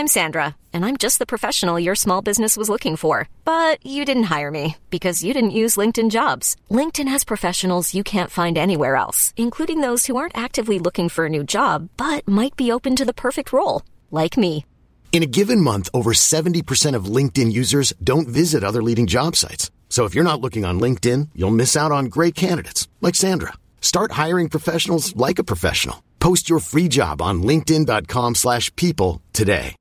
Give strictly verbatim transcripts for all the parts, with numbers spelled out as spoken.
I'm Sandra, and I'm just the professional your small business was looking for. But you didn't hire me because you didn't use LinkedIn Jobs. LinkedIn has professionals you can't find anywhere else, including those who aren't actively looking for a new job, but might be open to the perfect role, like me. In a given month, over seventy percent of LinkedIn users don't visit other leading job sites. So if you're not looking on LinkedIn, you'll miss out on great candidates like Sandra. Start hiring professionals like a professional. Post your free job on linkedin.com slash people today.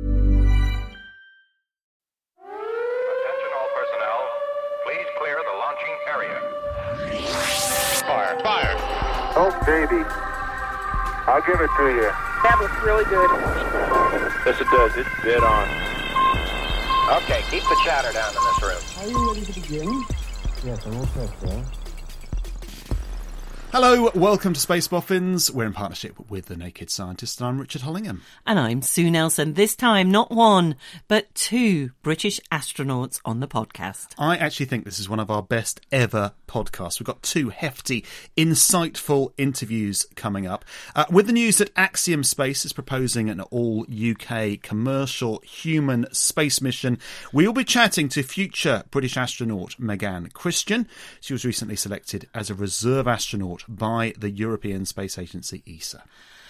Attention all personnel. Please clear the launching area. Fire. Fire. Oh, baby. I'll give it to you. That looks really good. Yes, it does. It's dead on. Okay, keep the chatter down in this room. Are you ready to begin? Yes, I'm all set, sir. Hello, welcome to Space Boffins. We're in partnership with The Naked Scientist, and I'm Richard Hollingham. And I'm Sue Nelson. This time, not one, but two British astronauts on the podcast. I actually think this is one of our best ever podcasts. We've got two hefty, insightful interviews coming up. Uh, with the news that Axiom Space is proposing an all-U K commercial human space mission, we will be chatting to future British astronaut Megan Christian. She was recently selected as a reserve astronaut by the European Space Agency, E S A.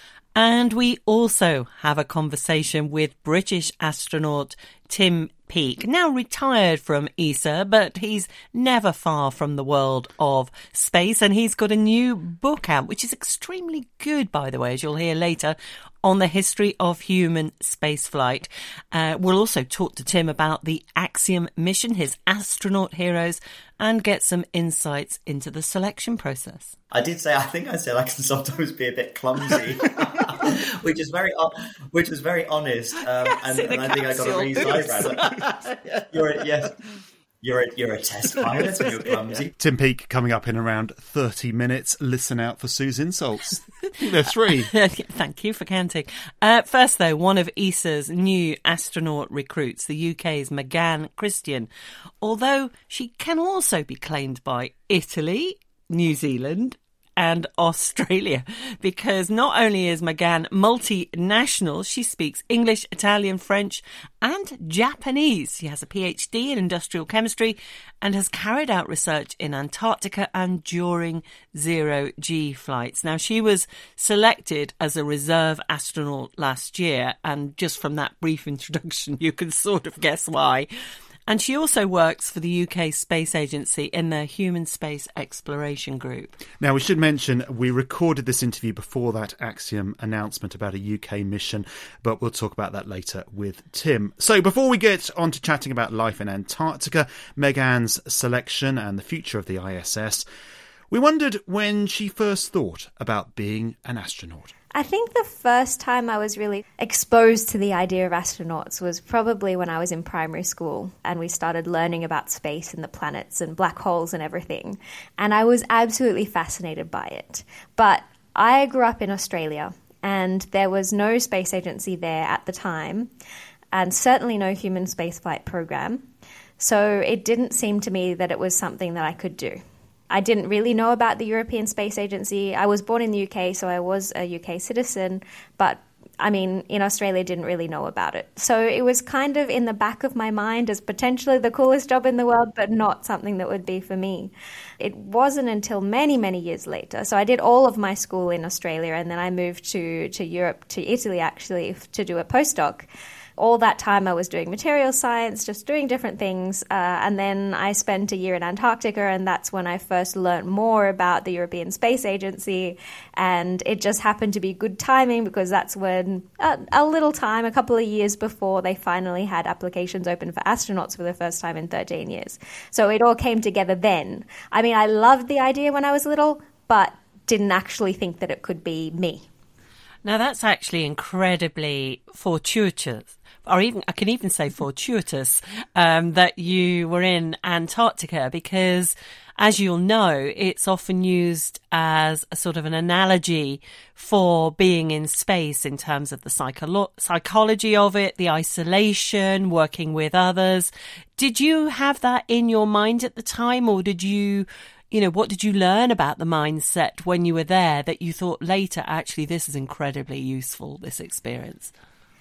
And we also have a conversation with British astronaut Tim Peake, now retired from E S A, but he's never far from the world of space, and he's got a new book out, which is extremely good, by the way, as you'll hear later, on the history of human spaceflight. Uh, we'll also talk to Tim about the Axiom mission, his astronaut heroes, and get some insights into the selection process. I did say, I think I said I can sometimes be a bit clumsy, which is very, which was very honest, um, and, and I think I got a raised eyebrow. You're a, yes, you're a, you're a test pilot and you're clumsy. Tim Peake coming up in around thirty minutes. Listen out for Sue's insults. I think they're three. Thank you for counting. Uh, first, though, one of E S A's new astronaut recruits, the U K's Megan Christian, although she can also be claimed by Italy, New Zealand and Australia, because not only is Megan multinational, she speaks English, Italian, French and Japanese. She has a PhD in industrial chemistry and has carried out research in Antarctica and during zero-G flights. Now, she was selected as a reserve astronaut last year, and just from that brief introduction, you can sort of guess why. And she also works for the U K Space Agency in their Human Space Exploration Group. Now, we should mention we recorded this interview before that Axiom announcement about a U K mission, but we'll talk about that later with Tim. So before we get on to chatting about life in Antarctica, Megan's selection and the future of the I S S, we wondered when she first thought about being an astronaut. I think the first time I was really exposed to the idea of astronauts was probably when I was in primary school and we started learning about space and the planets and black holes and everything. And I was absolutely fascinated by it. But I grew up in Australia and there was no space agency there at the time and certainly no human spaceflight program. So it didn't seem to me that it was something that I could do. I didn't really know about the European Space Agency. I was born in the U K, so I was a U K citizen, but I mean, in Australia, didn't really know about it. So it was kind of in the back of my mind as potentially the coolest job in the world, but not something that would be for me. It wasn't until many, many years later. So I did all of my school in Australia, and then I moved to, to Europe, to Italy, actually, to do a postdoc. All that time I was doing material science, just doing different things. Uh, and then I spent a year in Antarctica, and that's when I first learned more about the European Space Agency. And it just happened to be good timing because that's when, uh, a little time, a couple of years before, they finally had applications open for astronauts for the first time in thirteen years. So it all came together then. I mean, I loved the idea when I was little, but didn't actually think that it could be me. Now, that's actually incredibly fortuitous, or even I can even say fortuitous, um, that you were in Antarctica, because, as you'll know, it's often used as a sort of an analogy for being in space in terms of the psycholo- psychology of it, the isolation, working with others. Did you have that in your mind at the time, or did you... You know, what did you learn about the mindset when you were there that you thought later, actually, this is incredibly useful, this experience?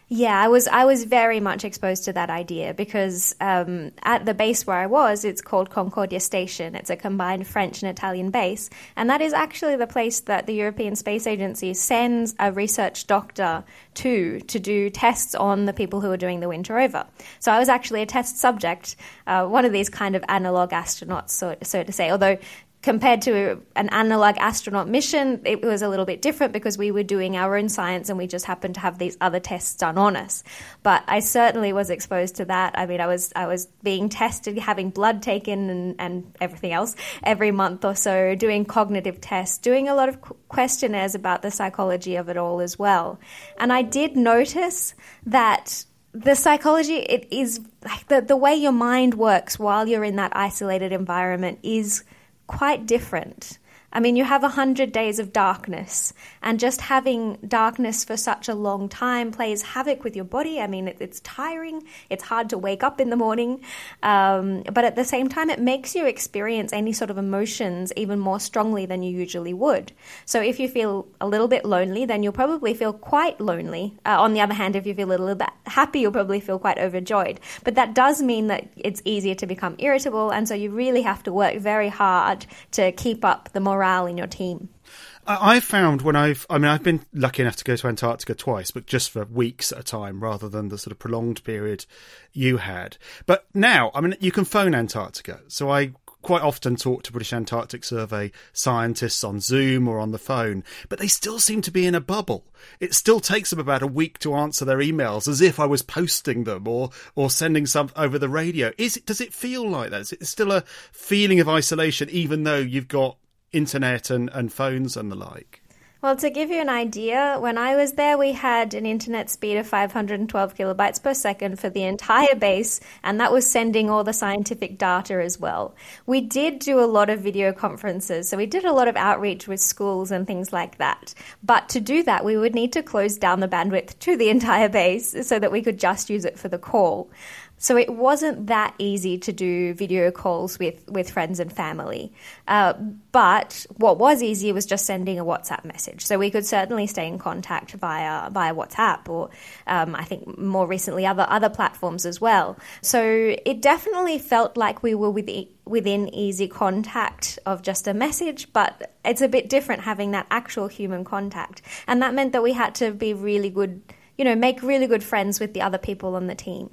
Yeah, I was I was very much exposed to that idea because um, at the base where I was, it's called Concordia Station. It's a combined French and Italian base, and that is actually the place that the European Space Agency sends a research doctor to to do tests on the people who are doing the Winter Rover. So I was actually a test subject, uh, one of these kind of analog astronauts, so, so to say, although compared to an analog astronaut mission, it was a little bit different because we were doing our own science and we just happened to have these other tests done on us. But I certainly was exposed to that. I mean, I was I was being tested, having blood taken and, and everything else every month or so, doing cognitive tests, doing a lot of questionnaires about the psychology of it all as well. And I did notice that the psychology, it is like the, the way your mind works while you're in that isolated environment is quite different. I mean, you have a hundred days of darkness, and just having darkness for such a long time plays havoc with your body. I mean, it, it's tiring. It's hard to wake up in the morning. Um, but at the same time, it makes you experience any sort of emotions even more strongly than you usually would. So if you feel a little bit lonely, then you'll probably feel quite lonely. Uh, on the other hand, if you feel a little bit happy, you'll probably feel quite overjoyed. But that does mean that it's easier to become irritable, and so you really have to work very hard to keep up the morale in your team. I've found when I've, I mean, I've been lucky enough to go to Antarctica twice, but just for weeks at a time rather than the sort of prolonged period you had. But now, I mean, you can phone Antarctica. So I quite often talk to British Antarctic Survey scientists on Zoom or on the phone, but they still seem to be in a bubble. It still takes them about a week to answer their emails as if I was posting them or or sending some over the radio. Is it, does it feel like that? Is it still a feeling of isolation, even though you've got internet and, and phones and the like? Well, to give you an idea, when I was there, we had an internet speed of five hundred twelve kilobytes per second for the entire base, and that was sending all the scientific data as well. We did do a lot of video conferences, so we did a lot of outreach with schools and things like that. But to do that, we would need to close down the bandwidth to the entire base so that we could just use it for the call. So it wasn't that easy to do video calls with, with friends and family. Uh, but what was easier was just sending a WhatsApp message. So we could certainly stay in contact via via WhatsApp or um, I think more recently other, other platforms as well. So it definitely felt like we were within, within easy contact of just a message, but it's a bit different having that actual human contact. And that meant that we had to be really good, you know, make really good friends with the other people on the team.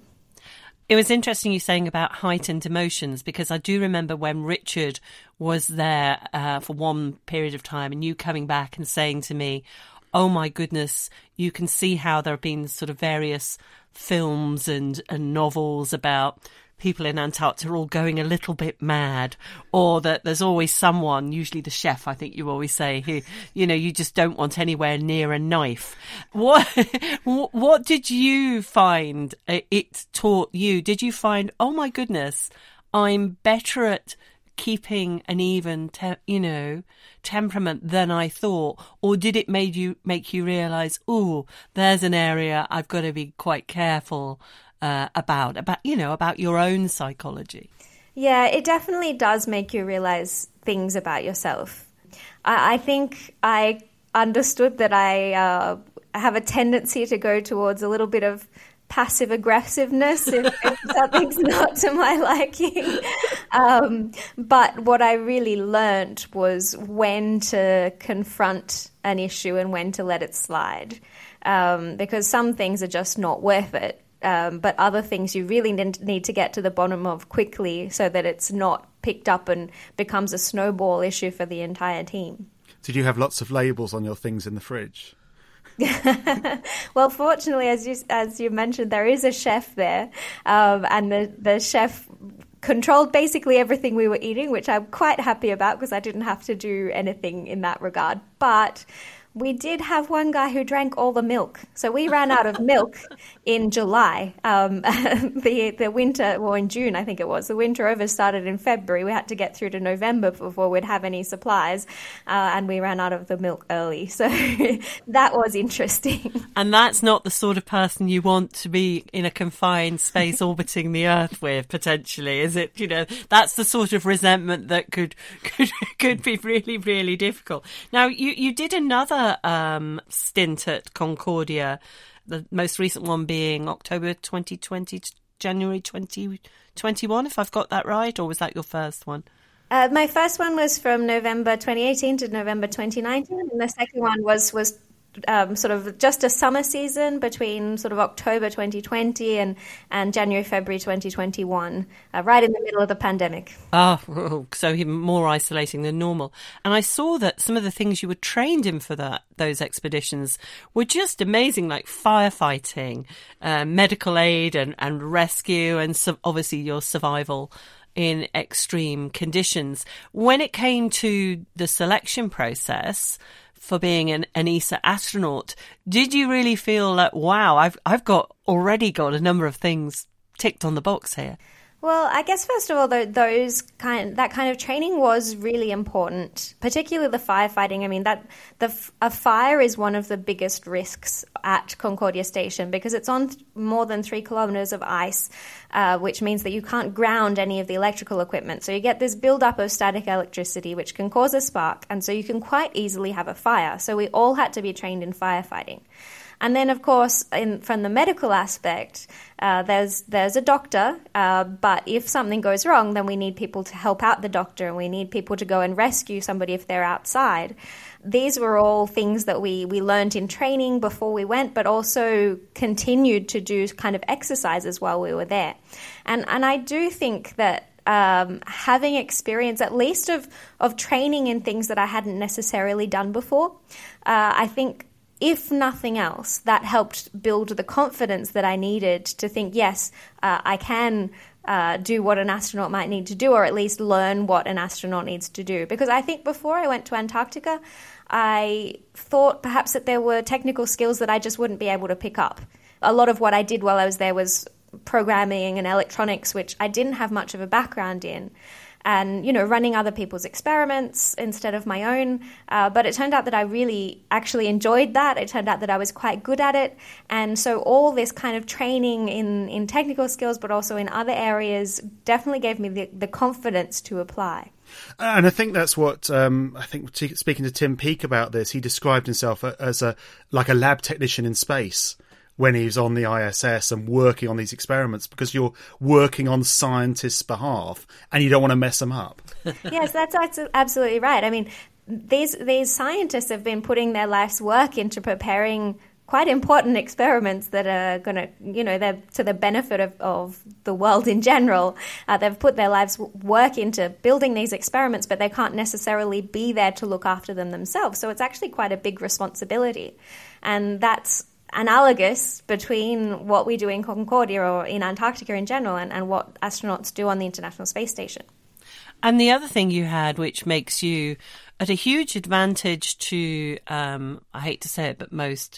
It was interesting you saying about heightened emotions, because I do remember when Richard was there uh, for one period of time and you coming back and saying to me, oh my goodness, you can see how there have been sort of various films and, and novels about people in Antarctica all going a little bit mad, or that there's always someone, usually the chef, I think you always say, who, you know, you just don't want anywhere near a knife. What, what did you find it taught you? Did you find, oh my goodness, I'm better at keeping an even, te- you know, temperament than I thought? Or did it made you make you realise, oh, there's an area I've got to be quite careful Uh, about, about, you know, about your own psychology? Yeah, it definitely does make you realize things about yourself. I, I think I understood that I uh, have a tendency to go towards a little bit of passive aggressiveness if, if something's not to my liking. Um, but what I really learned was when to confront an issue and when to let it slide, um, because some things are just not worth it. Um, but other things you really need to get to the bottom of quickly so that it's not picked up and becomes a snowball issue for the entire team. Did you have lots of labels on your things in the fridge? Well, fortunately, as you as you mentioned, there is a chef there, um, and the, the chef controlled basically everything we were eating, which I'm quite happy about because I didn't have to do anything in that regard. But we did have one guy who drank all the milk. So we ran out of milk in July. Um, the the winter, well, in June, I think it was. The winter over started in February. We had to get through to November before we'd have any supplies. Uh, and we ran out of the milk early. So that was interesting. And that's not the sort of person you want to be in a confined space orbiting the Earth with, potentially, is it? You know, that's the sort of resentment that could could, could be really, really difficult. Now, you, you did another Um, stint at Concordia the most recent one being October twenty twenty to January twenty twenty-one, if I've got that right, or was that your first one? Uh, my first one was from November twenty eighteen to November twenty nineteen, and the second one was was um, sort of just a summer season between sort of October twenty twenty and, and January, February twenty twenty-one, uh, right in the middle of the pandemic. Oh, so even more isolating than normal. And I saw that some of the things you were trained in for that those expeditions were just amazing, like firefighting, uh, medical aid and, and rescue, and so obviously your survival in extreme conditions. When it came to the selection process for being an, an E S A astronaut, did you really feel like, wow, I've I've got already got a number of things ticked on the box here? Well, I guess first of all, those kind that kind of training was really important, particularly the firefighting. I mean, that the a fire is one of the biggest risks at Concordia Station because it's on th- more than three kilometers of ice, uh, which means that you can't ground any of the electrical equipment. So you get this buildup of static electricity, which can cause a spark, and so you can quite easily have a fire. So we all had to be trained in firefighting. And then, of course, in, from the medical aspect, uh, there's there's a doctor, uh, but if something goes wrong, then we need people to help out the doctor, and we need people to go and rescue somebody if they're outside. These were all things that we, we learned in training before we went, but also continued to do kind of exercises while we were there. And and I do think that um, having experience, at least of, of training in things that I hadn't necessarily done before, uh, I think, if nothing else, that helped build the confidence that I needed to think, yes, uh, I can uh, do what an astronaut might need to do, or at least learn what an astronaut needs to do. Because I think before I went to Antarctica, I thought perhaps that there were technical skills that I just wouldn't be able to pick up. A lot of what I did while I was there was programming and electronics, which I didn't have much of a background in. And, you know, running other people's experiments instead of my own. Uh, but it turned out that I really actually enjoyed that. It turned out that I was quite good at it. And so all this kind of training in, in technical skills, but also in other areas, definitely gave me the, the confidence to apply. And I think that's what, um, I think t- speaking to Tim Peake about this, he described himself as a like a lab technician in space when he's on the I S S and working on these experiments, because you're working on scientists' behalf and you don't want to mess them up. Yes, that's, that's absolutely right. I mean, these these scientists have been putting their life's work into preparing quite important experiments that are going to, you know, they're to the benefit of, of the world in general. Uh, they've put their lives' work into building these experiments, but they can't necessarily be there to look after them themselves. So it's actually quite a big responsibility. And that's analogous between what we do in Concordia or in Antarctica in general and, and what astronauts do on the International Space Station. And the other thing you had, which makes you at a huge advantage to, um, I hate to say it, but most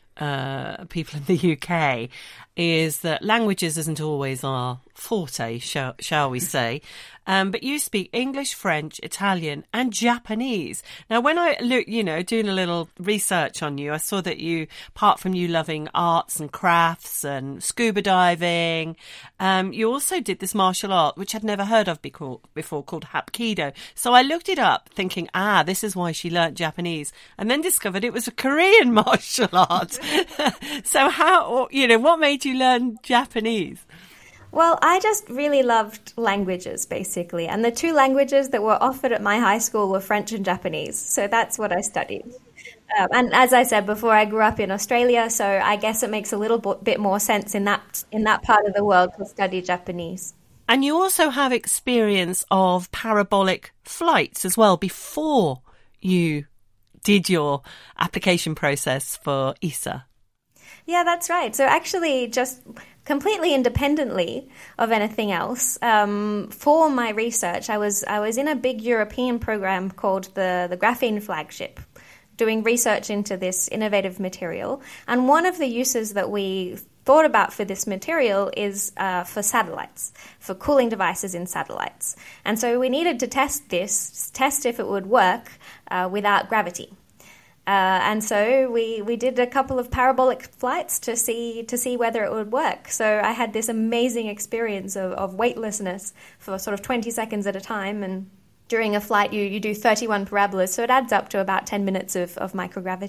uh, people in the U K, is that languages isn't always our forte, shall, shall we say. Um, but you speak English, French, Italian and Japanese. Now, when I look, you know, doing a little research on you, I saw that you, apart from you loving arts and crafts and scuba diving, um, you also did this martial art, which I'd never heard of before, before called Hapkido. So I looked it up thinking, ah, this is why she learnt Japanese, and then discovered it was a Korean martial art. So how, you know, what made you learn Japanese? Well, I just really loved languages, basically. And the two languages that were offered at my high school were French and Japanese. So that's what I studied. Um, and as I said before, I grew up in Australia, so I guess it makes a little bit more sense in that in that part of the world to study Japanese. And you also have experience of parabolic flights as well before you did your application process for E S A. Yeah, that's right. So actually, just completely independently of anything else, um, for my research, I was I was in a big European program called the, the Graphene Flagship, doing research into this innovative material. And one of the uses that we thought about for this material is uh, for satellites, for cooling devices in satellites. And so we needed to test this, test if it would work uh, without gravity. Uh, and so we, we did a couple of parabolic flights to see to see whether it would work. So I had this amazing experience of, of weightlessness for sort of twenty seconds at a time. And during a flight, you, you do thirty-one parabolas, so it adds up to about ten minutes of, of microgravity.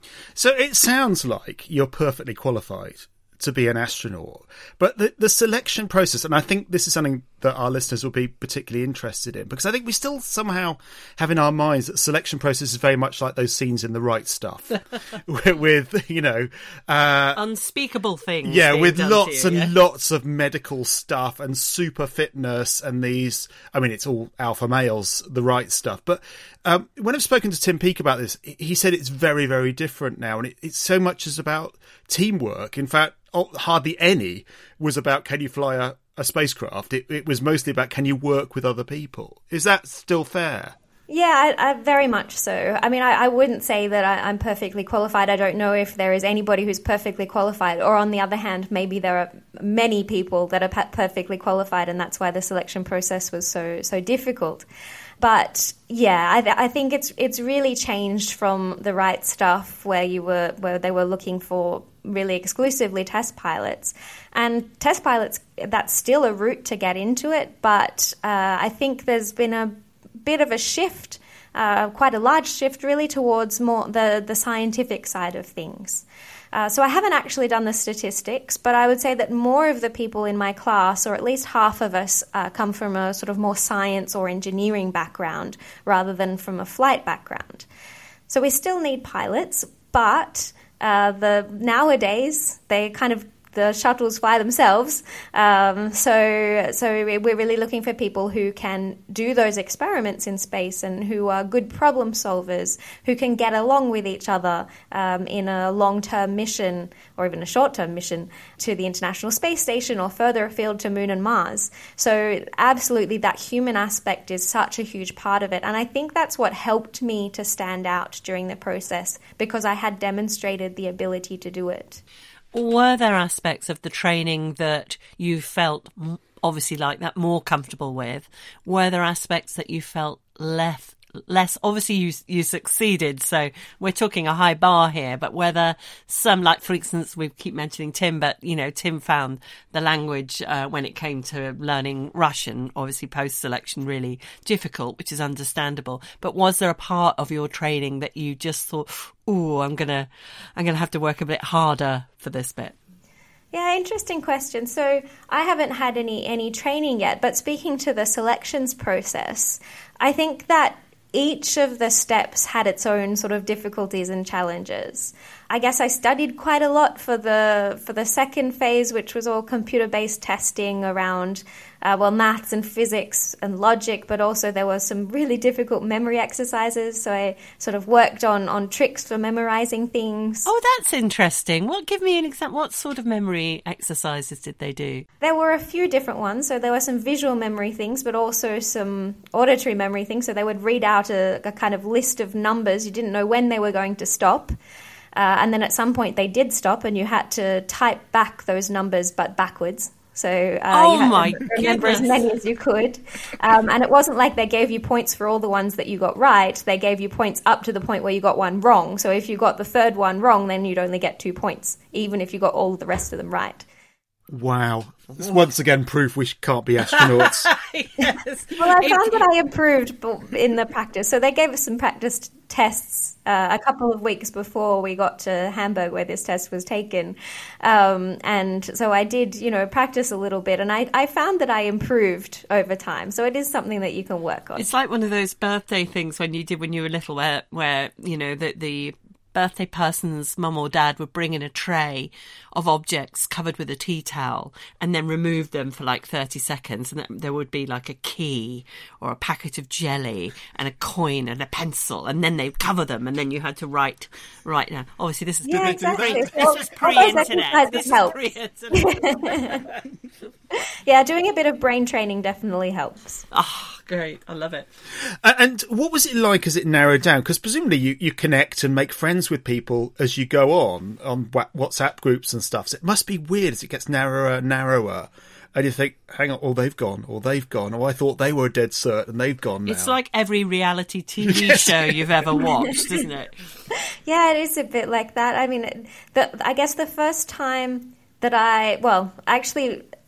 So it sounds like you're perfectly qualified to be an astronaut, but the, the selection process, and I think this is something that our listeners will be particularly interested in, because I think we still somehow have in our minds that selection process is very much like those scenes in The Right Stuff, with, with, you know... Uh, unspeakable things. Yeah, with lots you, and yeah? lots of medical stuff and super fitness and these... I mean, it's all alpha males, The Right Stuff. But um, when I've spoken to Tim Peake about this, he said it's very, very different now, and it, it's so much as about teamwork. In fact, hardly any was about can you fly a, a spacecraft. It, it was mostly about can you work with other people. Is that still fair? Yeah, I, I, very much so. I mean, I, I wouldn't say that I, I'm perfectly qualified. I don't know if there is anybody who's perfectly qualified. Or on the other hand, maybe there are many people that are perfectly qualified, and that's why the selection process was so so difficult. But yeah, I, th- I think it's it's really changed from The Right Stuff, where you were where they were looking for really exclusively test pilots. And test pilots, that's still a route to get into it, but uh, I think there's been a bit of a shift, uh, quite a large shift really, towards more the, the scientific side of things. Uh, so I haven't actually done the statistics, but I would say that more of the people in my class, or at least half of us, uh, come from a sort of more science or engineering background rather than from a flight background. So we still need pilots, but uh, the nowadays they kind of the shuttles fly themselves. Um, so so we're really looking for people who can do those experiments in space and who are good problem solvers, who can get along with each other um, in a long-term mission or even a short-term mission to the International Space Station or further afield to Moon and Mars. So absolutely that human aspect is such a huge part of it. And I think that's what helped me to stand out during the process, because I had demonstrated the ability to do it. Were there aspects of the training that you felt, obviously like that, more comfortable with? Were there aspects that you felt less, less? Obviously you you succeeded, so we're talking a high bar here, but were there some, like for instance, we keep mentioning Tim, but you know, Tim found the language uh, when it came to learning Russian, obviously post-selection, really difficult, which is understandable. But was there a part of your training that you just thought, ooh, I'm gonna, I'm gonna have to work a bit harder for this bit? Yeah, interesting question. So I haven't had any any training yet, but speaking to the selections process, I think that each of the steps had its own sort of difficulties and challenges. I guess I studied quite a lot for the for the second phase, which was all computer-based testing around, uh, well, maths and physics and logic, but also there were some really difficult memory exercises. So I sort of worked on, on tricks for memorizing things. Oh, that's interesting. Well, give me an example. What sort of memory exercises did they do? There were a few different ones. So there were some visual memory things, but also some auditory memory things. So they would read out a, a kind of list of numbers. You didn't know when they were going to stop. Uh, and then at some point they did stop, and you had to type back those numbers, but backwards. So uh, oh you had my to remember goodness. as many as you could. Um, and it wasn't like they gave you points for all the ones that you got right. They gave you points up to the point where you got one wrong. So if you got the third one wrong, then you'd only get two points, even if you got all the rest of them right. Wow. It's once again proof we can't be astronauts. Yes. Well, I found that I improved in the practice. So they gave us some practice tests uh, a couple of weeks before we got to Hamburg, where this test was taken. Um, and so I did, you know, practice a little bit, and I, I found that I improved over time. So it is something that you can work on. It's like one of those birthday things when you did when you were little, where, where you know, the, the birthday person's mum or dad would bring in a tray of objects covered with a tea towel and then remove them for like thirty seconds, and there would be like a key or a packet of jelly and a coin and a pencil, and then they'd cover them, and then you had to write write now. Obviously this is yeah, exactly. pre, well, this was pre-internet. This is pre-internet. Yeah, doing a bit of brain training definitely helps. Oh, great. I love it. And what was it like as it narrowed down? Because presumably you, you connect and make friends with people as you go on, on WhatsApp groups and stuff. So it must be weird as it gets narrower and narrower. And you think, hang on, oh, they've gone, or they've gone, or I thought they were dead cert and they've gone now. It's like every reality T V yes. show you've ever watched, isn't it? Yeah, it is a bit like that. I mean, the, I guess the first time that I, well, actually...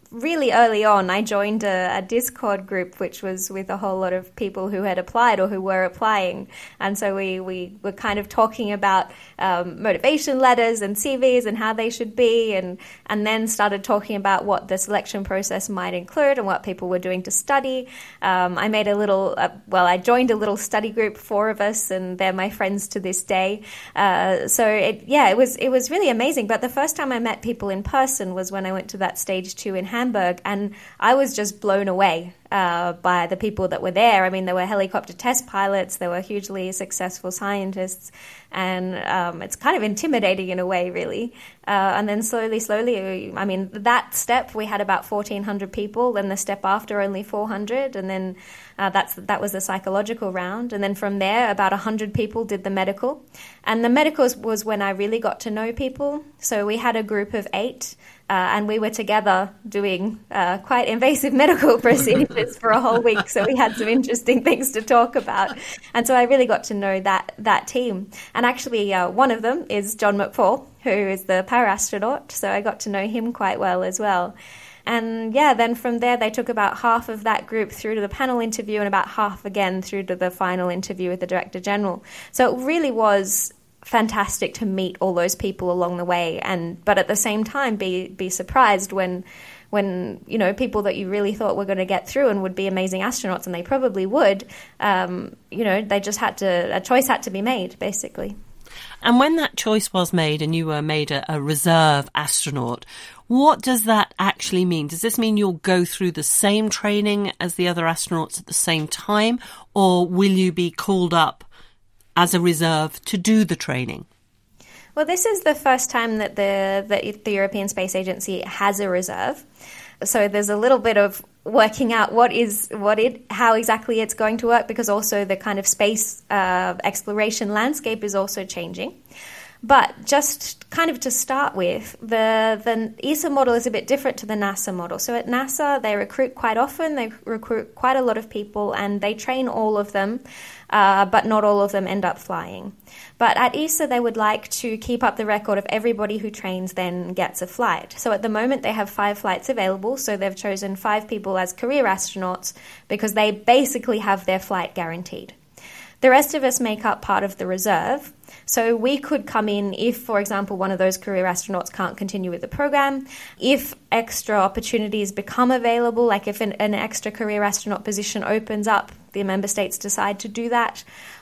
really early on, I joined a, a Discord group, which was with a whole lot of people who had applied or who were applying. And so we, we were kind of talking about um, motivation letters and C Vs and how they should be, and, and then started talking about what the selection process might include and what people were doing to study. Um, I made a little, uh, well, I joined a little study group, four of us, and they're my friends to this day. Uh, so, it, yeah, it was it was really amazing. But the first time I met people in person was when I went to that stage two in Hamburg, and I was just blown away uh, by the people that were there. I mean, there were helicopter test pilots, there were hugely successful scientists, and um, it's kind of intimidating in a way, really. Uh, and then slowly, slowly, I mean, that step, we had about fourteen hundred people, then the step after only four hundred, and then uh, that's that was the psychological round. And then from there, about one hundred people did the medical. And the medical was when I really got to know people. So we had a group of eight, uh, and we were together doing uh, quite invasive medical procedures for a whole week. So we had some interesting things to talk about. And so I really got to know that, that team. And actually, uh, one of them is John McFall, who is the para-astronaut. So I got to know him quite well as well. And yeah, then from there, they took about half of that group through to the panel interview and about half again through to the final interview with the Director General. So it really was fantastic to meet all those people along the way, and but at the same time be be surprised when when you know people that you really thought were going to get through and would be amazing astronauts, and they probably would, um, you know, they just had to, a choice had to be made, basically. And when that choice was made and you were made a, a reserve astronaut, what does that actually mean? Does this mean you'll go through the same training as the other astronauts at the same time, or will you be called up as a reserve to do the training? Well, this is the first time that the, the, the European Space Agency has a reserve. So there's a little bit of working out what is what it how exactly it's going to work, because also the kind of space uh, exploration landscape is also changing. But just kind of to start with, the, the E S A model is a bit different to the NASA model. So at NASA, they recruit quite often, they recruit quite a lot of people, and they train all of them, uh, but not all of them end up flying. But at E S A, they would like to keep up the record of everybody who trains then gets a flight. So at the moment, they have five flights available, so they've chosen five people as career astronauts because they basically have their flight guaranteed. The rest of us make up part of the reserve. So we could come in if, for example, one of those career astronauts can't continue with the program, if extra opportunities become available, like if an, an extra career astronaut position opens up, the member states decide to do that.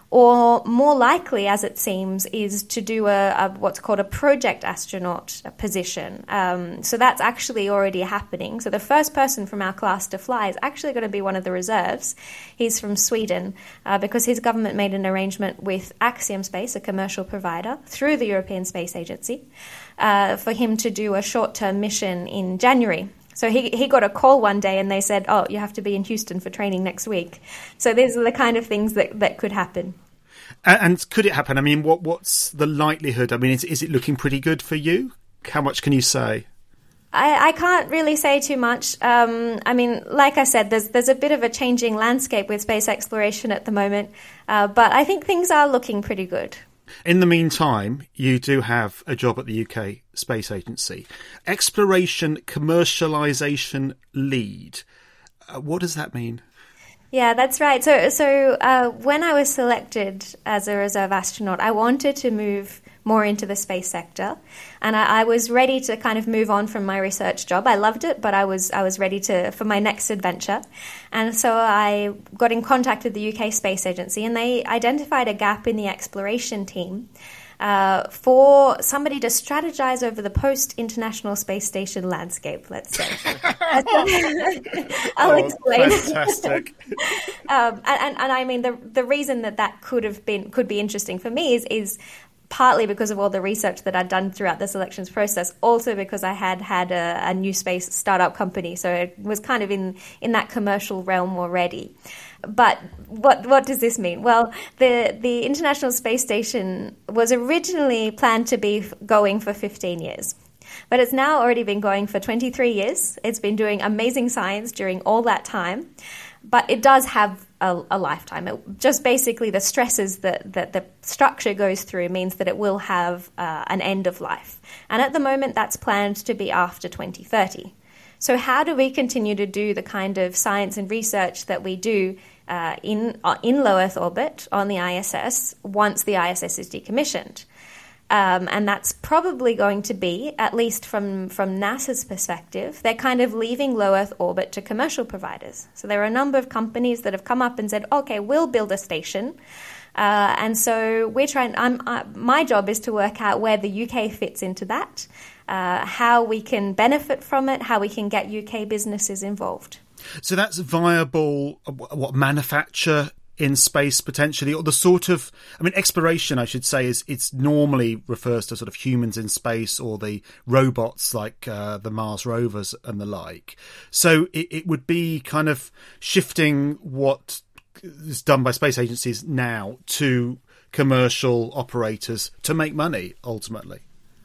Or more likely, as it seems, is to do a, a what's called a project astronaut position. Um, so that's actually already happening. So the first person from our class to fly is actually going to be one of the reserves. He's from Sweden uh, because his government made an arrangement with Axiom Space, a commercial provider, through the European Space Agency, uh, for him to do a short-term mission in January. So he he got a call one day and they said, oh, you have to be in Houston for training next week. So these are the kind of things that, that could happen. And, and could it happen? I mean, what what's the likelihood? I mean, is, is it looking pretty good for you? How much can you say? I, I can't really say too much. Um, I mean, like I said, there's there's a bit of a changing landscape with space exploration at the moment, uh, but I think things are looking pretty good. In the meantime, you do have a job at the U K Space Agency. Exploration Commercialisation Lead. Uh, what does that mean? Yeah, that's right. So so uh, when I was selected as a reserve astronaut, I wanted to move more into the space sector, and I, I was ready to kind of move on from my research job. I loved it, but I was I was ready to for my next adventure. And so I got in contact with the U K Space Agency, and they identified a gap in the exploration team uh, for somebody to strategize over the post-International Space Station landscape, let's say. I'll oh, explain. Fantastic. um, and, and, and I mean, the the reason that that could have been could be interesting for me is is partly because of all the research that I'd done throughout the selections process, also because I had had a, a new space startup company, so it was kind of in, in that commercial realm already. But what what does this mean? Well, the, the International Space Station was originally planned to be going for fifteen years. But it's now already been going for twenty-three years. It's been doing amazing science during all that time. But it does have a, a lifetime. It, just basically the stresses that, that the structure goes through means that it will have uh, an end of life. And at the moment, that's planned to be after twenty thirty. So how do we continue to do the kind of science and research that we do uh, in, uh, in low Earth orbit on the I S S once the I S S is decommissioned? Um, and that's probably going to be, at least from, from NASA's perspective, they're kind of leaving low Earth orbit to commercial providers. So there are a number of companies that have come up and said, okay, we'll build a station. Uh, and so we're trying, I'm, uh, my job is to work out where the U K fits into that, uh, how we can benefit from it, how we can get U K businesses involved. So that's viable, what, manufacture in space potentially, or the sort of, I mean, exploration, I should say, is it's normally refers to sort of humans in space or the robots like uh, the Mars rovers and the like. So it, it would be kind of shifting what is done by space agencies now to commercial operators to make money, ultimately.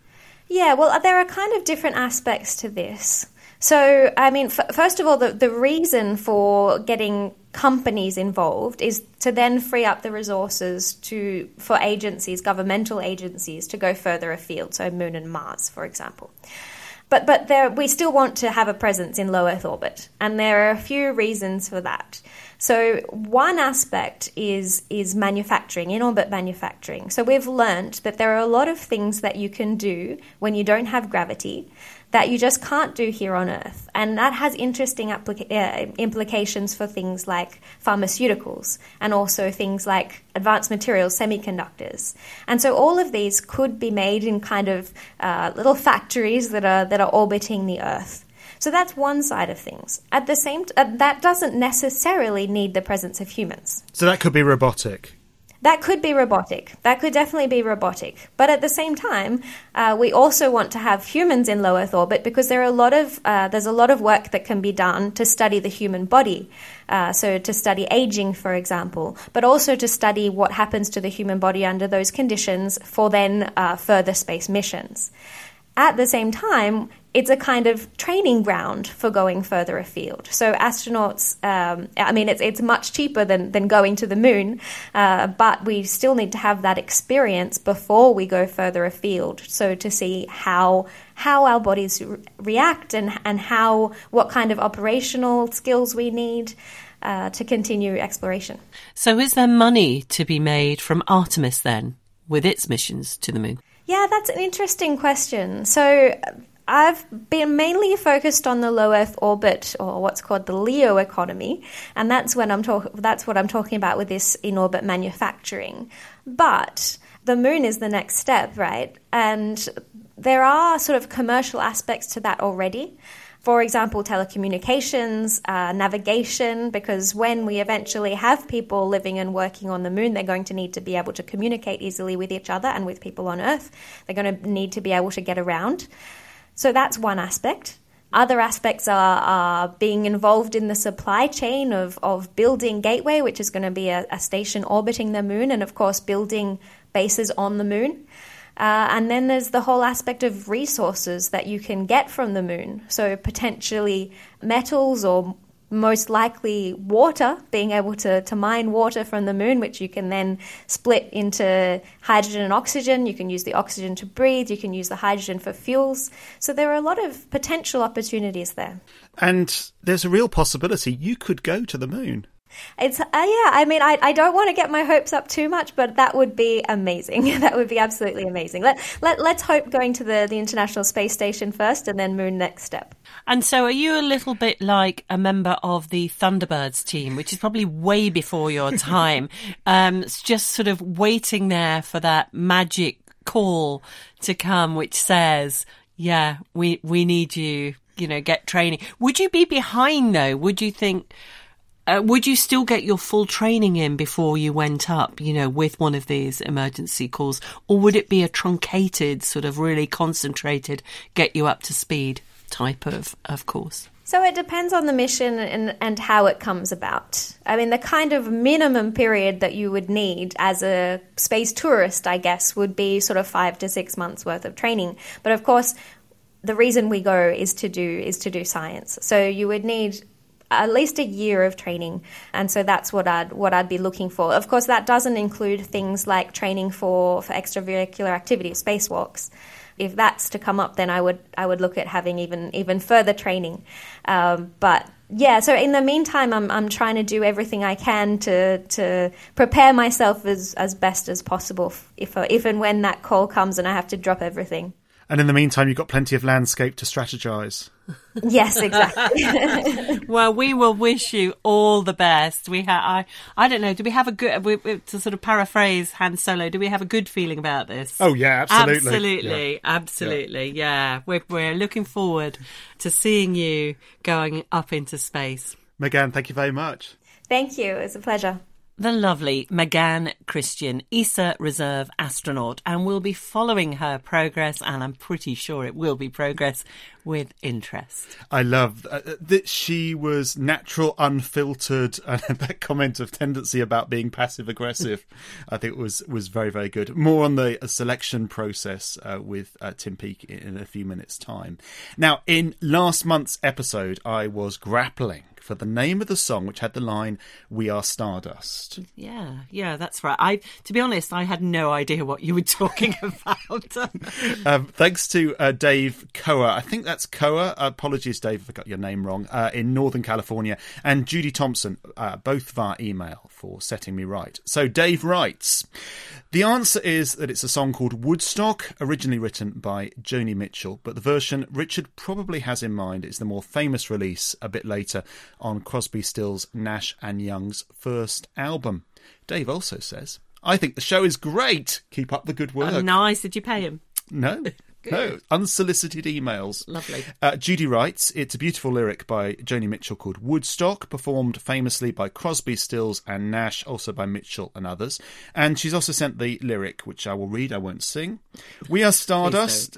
Yeah, well, there are kind of different aspects to this. So, I mean, f- first of all, the, the reason for getting companies involved is to then free up the resources to for agencies, governmental agencies, to go further afield, so Moon and Mars, for example. But but there, we still want to have a presence in low Earth orbit, and there are a few reasons for that. So one aspect is is manufacturing, in-orbit manufacturing. So we've learned that there are a lot of things that you can do when you don't have gravity that you just can't do here on Earth. And that has interesting applica- uh, implications for things like pharmaceuticals and also things like advanced materials, semiconductors. And so all of these could be made in kind of uh, little factories that are that are orbiting the Earth. So that's one side of things. At the same t- uh, that doesn't necessarily need the presence of humans. So that could be robotic. That could be robotic. That could definitely be robotic. But at the same time, uh, we also want to have humans in low Earth orbit because there are a lot of uh, there's a lot of work that can be done to study the human body. Uh, so to study aging, for example, but also to study what happens to the human body under those conditions for then uh, further space missions. At the same time, it's a kind of training ground for going further afield. So astronauts, um, I mean, it's it's much cheaper than, than going to the moon, uh, but we still need to have that experience before we go further afield. So to see how how our bodies re- react and and how what kind of operational skills we need uh, to continue exploration. So is there money to be made from Artemis then, with its missions to the moon? Yeah, that's an interesting question. So I've been mainly focused on the low Earth orbit, or what's called the LEO economy, and that's when I'm talk- that's what I'm talking about with this in-orbit manufacturing. But the moon is the next step, right? And there are sort of commercial aspects to that already. For example, telecommunications, uh, navigation, because when we eventually have people living and working on the moon, they're going to need to be able to communicate easily with each other and with people on Earth. They're going to need to be able to get around. So that's one aspect. Other aspects are, are being involved in the supply chain of, of building Gateway, which is going to be a, a station orbiting the moon, and of course building bases on the moon. Uh, and then there's the whole aspect of resources that you can get from the moon. So potentially metals or most likely water, being able to, to mine water from the moon, which you can then split into hydrogen and oxygen. You can use the oxygen to breathe. You can use the hydrogen for fuels. So there are a lot of potential opportunities there. And there's a real possibility you could go to the moon. It's uh, yeah, I mean, I, I don't want to get my hopes up too much, but that would be amazing. That would be absolutely amazing. Let, let, let's hope going to the, the International Space Station first and then moon next step. And so are you a little bit like a member of the Thunderbirds team, which is probably way before your time, um, it's just sort of waiting there for that magic call to come, which says, yeah, we, we need you, you know, get training. Would you be behind, though? Would you think... Uh, would you still get your full training in before you went up, you know, with one of these emergency calls? Or would it be a truncated, sort of really concentrated, get you up to speed type of, of course? So it depends on the mission and, and how it comes about. I mean, the kind of minimum period that you would need as a space tourist, I guess, would be sort of five to six months worth of training. But of course, the reason we go is to do is to do science. So you would need at least a year of training, and so that's what I'd what I'd be looking for. Of course, that doesn't include things like training for, for extravehicular activity, spacewalks. if that's to come up, then I would I would look at having even even further training. Um, but yeah, so in the meantime, I'm I'm trying to do everything I can to to prepare myself as, as best as possible if if and when that call comes and I have to drop everything. And in the meantime, you've got plenty of landscape to strategise. Yes, exactly. Well, we will wish you all the best. We ha- I I don't know. Do we have a good we, we, to sort of paraphrase Han Solo? Do we have a good feeling about this? Oh yeah, absolutely, absolutely, yeah. absolutely. Yeah, yeah. We're we're looking forward to seeing you going up into space. Megan, thank you very much. Thank you. It's a pleasure. The lovely Megan Christian, E S A Reserve astronaut, and we'll be following her progress, and I'm pretty sure it will be progress, with interest. I love uh, that she was natural, unfiltered, and that comment of tendency about being passive-aggressive, I think was, was very, very good. More on the uh, selection process uh, with uh, Tim Peake in, in a few minutes' time. Now, in last month's episode, I was grappling for the name of the song, which had the line, "We Are Stardust." Yeah, yeah, that's right. I, to be honest, I had no idea what you were talking about. um, thanks to uh, Dave Koa. I think that's Koa. Apologies, Dave, if I got your name wrong. Uh, in Northern California, and Judy Thompson, uh, both via email, for setting me right. So Dave writes, the answer is that it's a song called Woodstock, originally written by Joni Mitchell, but the version Richard probably has in mind is the more famous release a bit later on Crosby, Stills, Nash and Young's first album. Dave also says, I think the show is great. Keep up the good work. Oh, nice. Did you pay him? No. No, unsolicited emails. Lovely. Uh, Judy writes, it's a beautiful lyric by Joni Mitchell called Woodstock, performed famously by Crosby, Stills and Nash, also by Mitchell and others. And she's also sent the lyric, which I will read, I won't sing. We are stardust.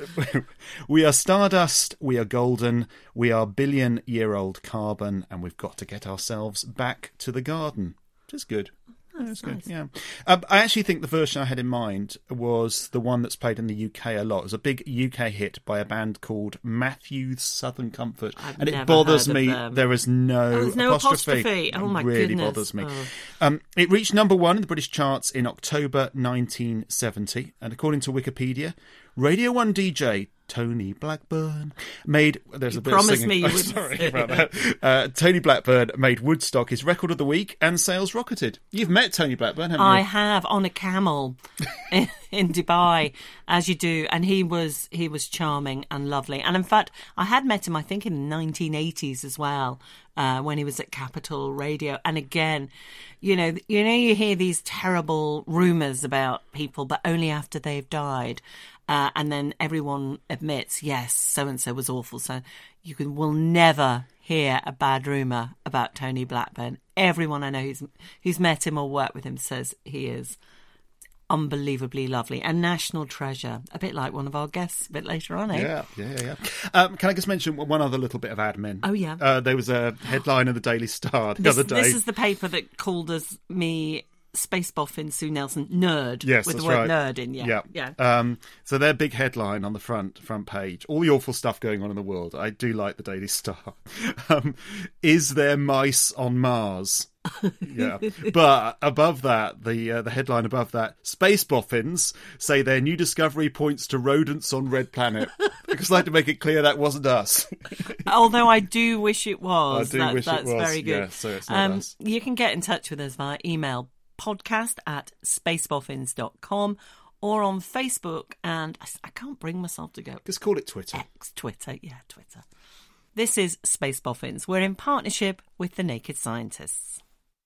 We are stardust. We are golden. We are billion-year-old carbon. And we've got to get ourselves back to the garden. Which is good. Oh, that's nice. Good. Yeah, um, I actually think the version I had in mind was the one that's played in the U K a lot. It was a big U K hit by a band called Matthews Southern Comfort, I've and never it bothers heard of me. them. There is no, oh, there's no apostrophe. apostrophe. Oh my it really goodness. bothers me. Oh. Um, it reached number one in the British charts in October nineteen seventy, and according to Wikipedia, Radio One D J Tony Blackburn made. There's you a bit promised of me you oh, would. Sorry about that. Uh, Tony Blackburn made Woodstock his record of the week, and sales rocketed. You've met Tony Blackburn, haven't you? I have, on a camel in, in Dubai, as you do, and he was he was charming and lovely. And in fact, I had met him, I think, in the nineteen eighties as well, uh, when he was at Capital Radio. And again, you know, you know, you hear these terrible rumours about people, but only after they've died. Uh, and then everyone admits, yes, so-and-so was awful. So you can, will never hear a bad rumour about Tony Blackburn. Everyone I know who's, who's met him or worked with him says he is unbelievably lovely and national treasure, a bit like one of our guests a bit later on, eh? Yeah, yeah, yeah. Um, can I just mention one other little bit of admin? Oh, yeah. Uh, there was a headline in the Daily Star the this, other day. This is the paper that called us, me... Space Boffin Sue Nelson, nerd. Yes, with that's the word right. nerd in, yeah. Yeah. yeah. Um, so their big headline on the front front page, all the awful stuff going on in the world. I do like the Daily Star. Um, is there mice on Mars? Yeah. But above that, the uh, the headline above that, Space Boffins say their new discovery points to rodents on Red Planet. Because I'd like to make it clear that wasn't us. Although I do wish it was. I do that, wish that's it was. very good. Yeah, so it's not um, us. You can get in touch with us via email, podcast at spaceboffins dot com, or on Facebook, and I, I can't bring myself to go. Just call it Twitter. X, Twitter, yeah, Twitter. This is Space Boffins. We're in partnership with the Naked Scientists.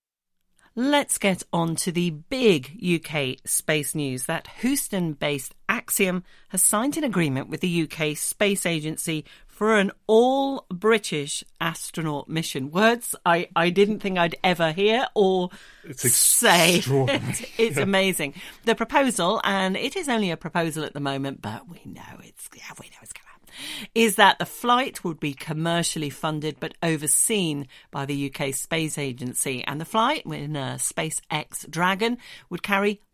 Let's get on to the big U K space news that Houston-based Axiom has signed an agreement with the U K Space Agency for an all-British astronaut mission. Words I, I didn't think I'd ever hear or it's say. It's, it's yeah. amazing. The proposal, and it is only a proposal at the moment, but we know it's yeah, we know it's going to happen, is that the flight would be commercially funded but overseen by the U K Space Agency. And the flight in a SpaceX Dragon would carry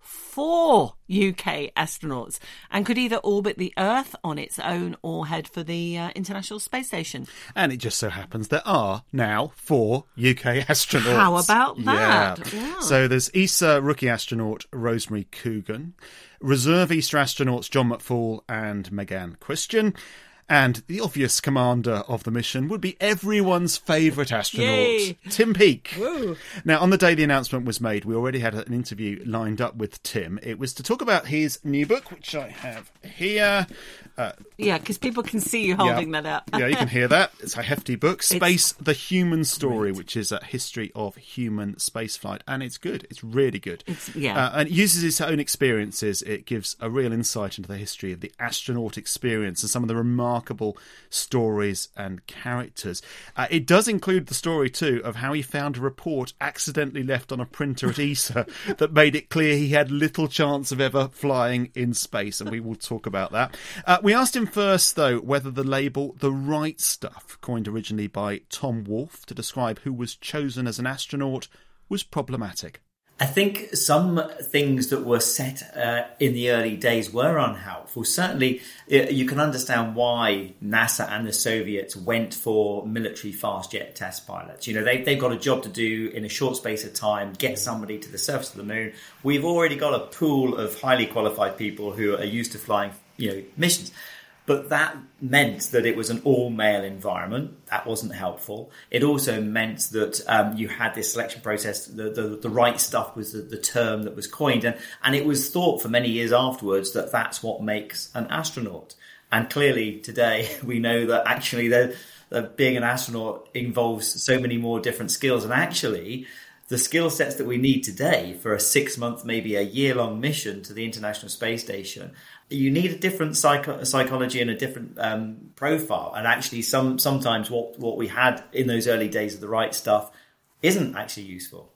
four U K astronauts and could either orbit the Earth on its own or head for the uh, International Space Station. And it just so happens there are now four U K astronauts. How about that? Yeah. Yeah. So there's E S A rookie astronaut Rosemary Coogan, reserve E S A astronauts John McFall and Megan Christian. And the obvious commander of the mission would be everyone's favourite astronaut, Yay. Tim Peake. Woo. Now, on the day the announcement was made, we already had an interview lined up with Tim. It was to talk about his new book, which I have here. Uh, yeah, because people can see you holding yeah, that up. yeah, you can hear that. It's a hefty book, Space, It's the Human Story, great. which is a history of human spaceflight. And it's good. It's really good. It's, yeah. Uh, and it uses its own experiences. It gives a real insight into the history of the astronaut experience and some of the remarkable stories and characters. Uh, it does include the story, too, of how he found a report accidentally left on a printer at E S A that made it clear he had little chance of ever flying in space, and we will talk about that. Uh, we asked him first, though, whether the label The Right Stuff, coined originally by Tom Wolfe to describe who was chosen as an astronaut, was problematic. I think some things that were set uh, in the early days were unhelpful. Certainly, you can understand why NASA and the Soviets went for military fast jet test pilots. You know, they, they've got a job to do in a short space of time, get somebody to the surface of the moon. We've already got a pool of highly qualified people who are used to flying, you know, missions. But that meant that it was an all-male environment. That wasn't helpful. It also meant that um, you had this selection process. The, the, the right stuff was the, the term that was coined. And, and it was thought for many years afterwards that that's what makes an astronaut. And clearly today we know that actually that, that being an astronaut involves so many more different skills. And actually the skill sets that we need today for a six-month, maybe a year-long mission to the International Space Station, you need a different psycho- psychology and a different um, profile. And actually, some sometimes what, what we had in those early days of The Right Stuff isn't actually useful.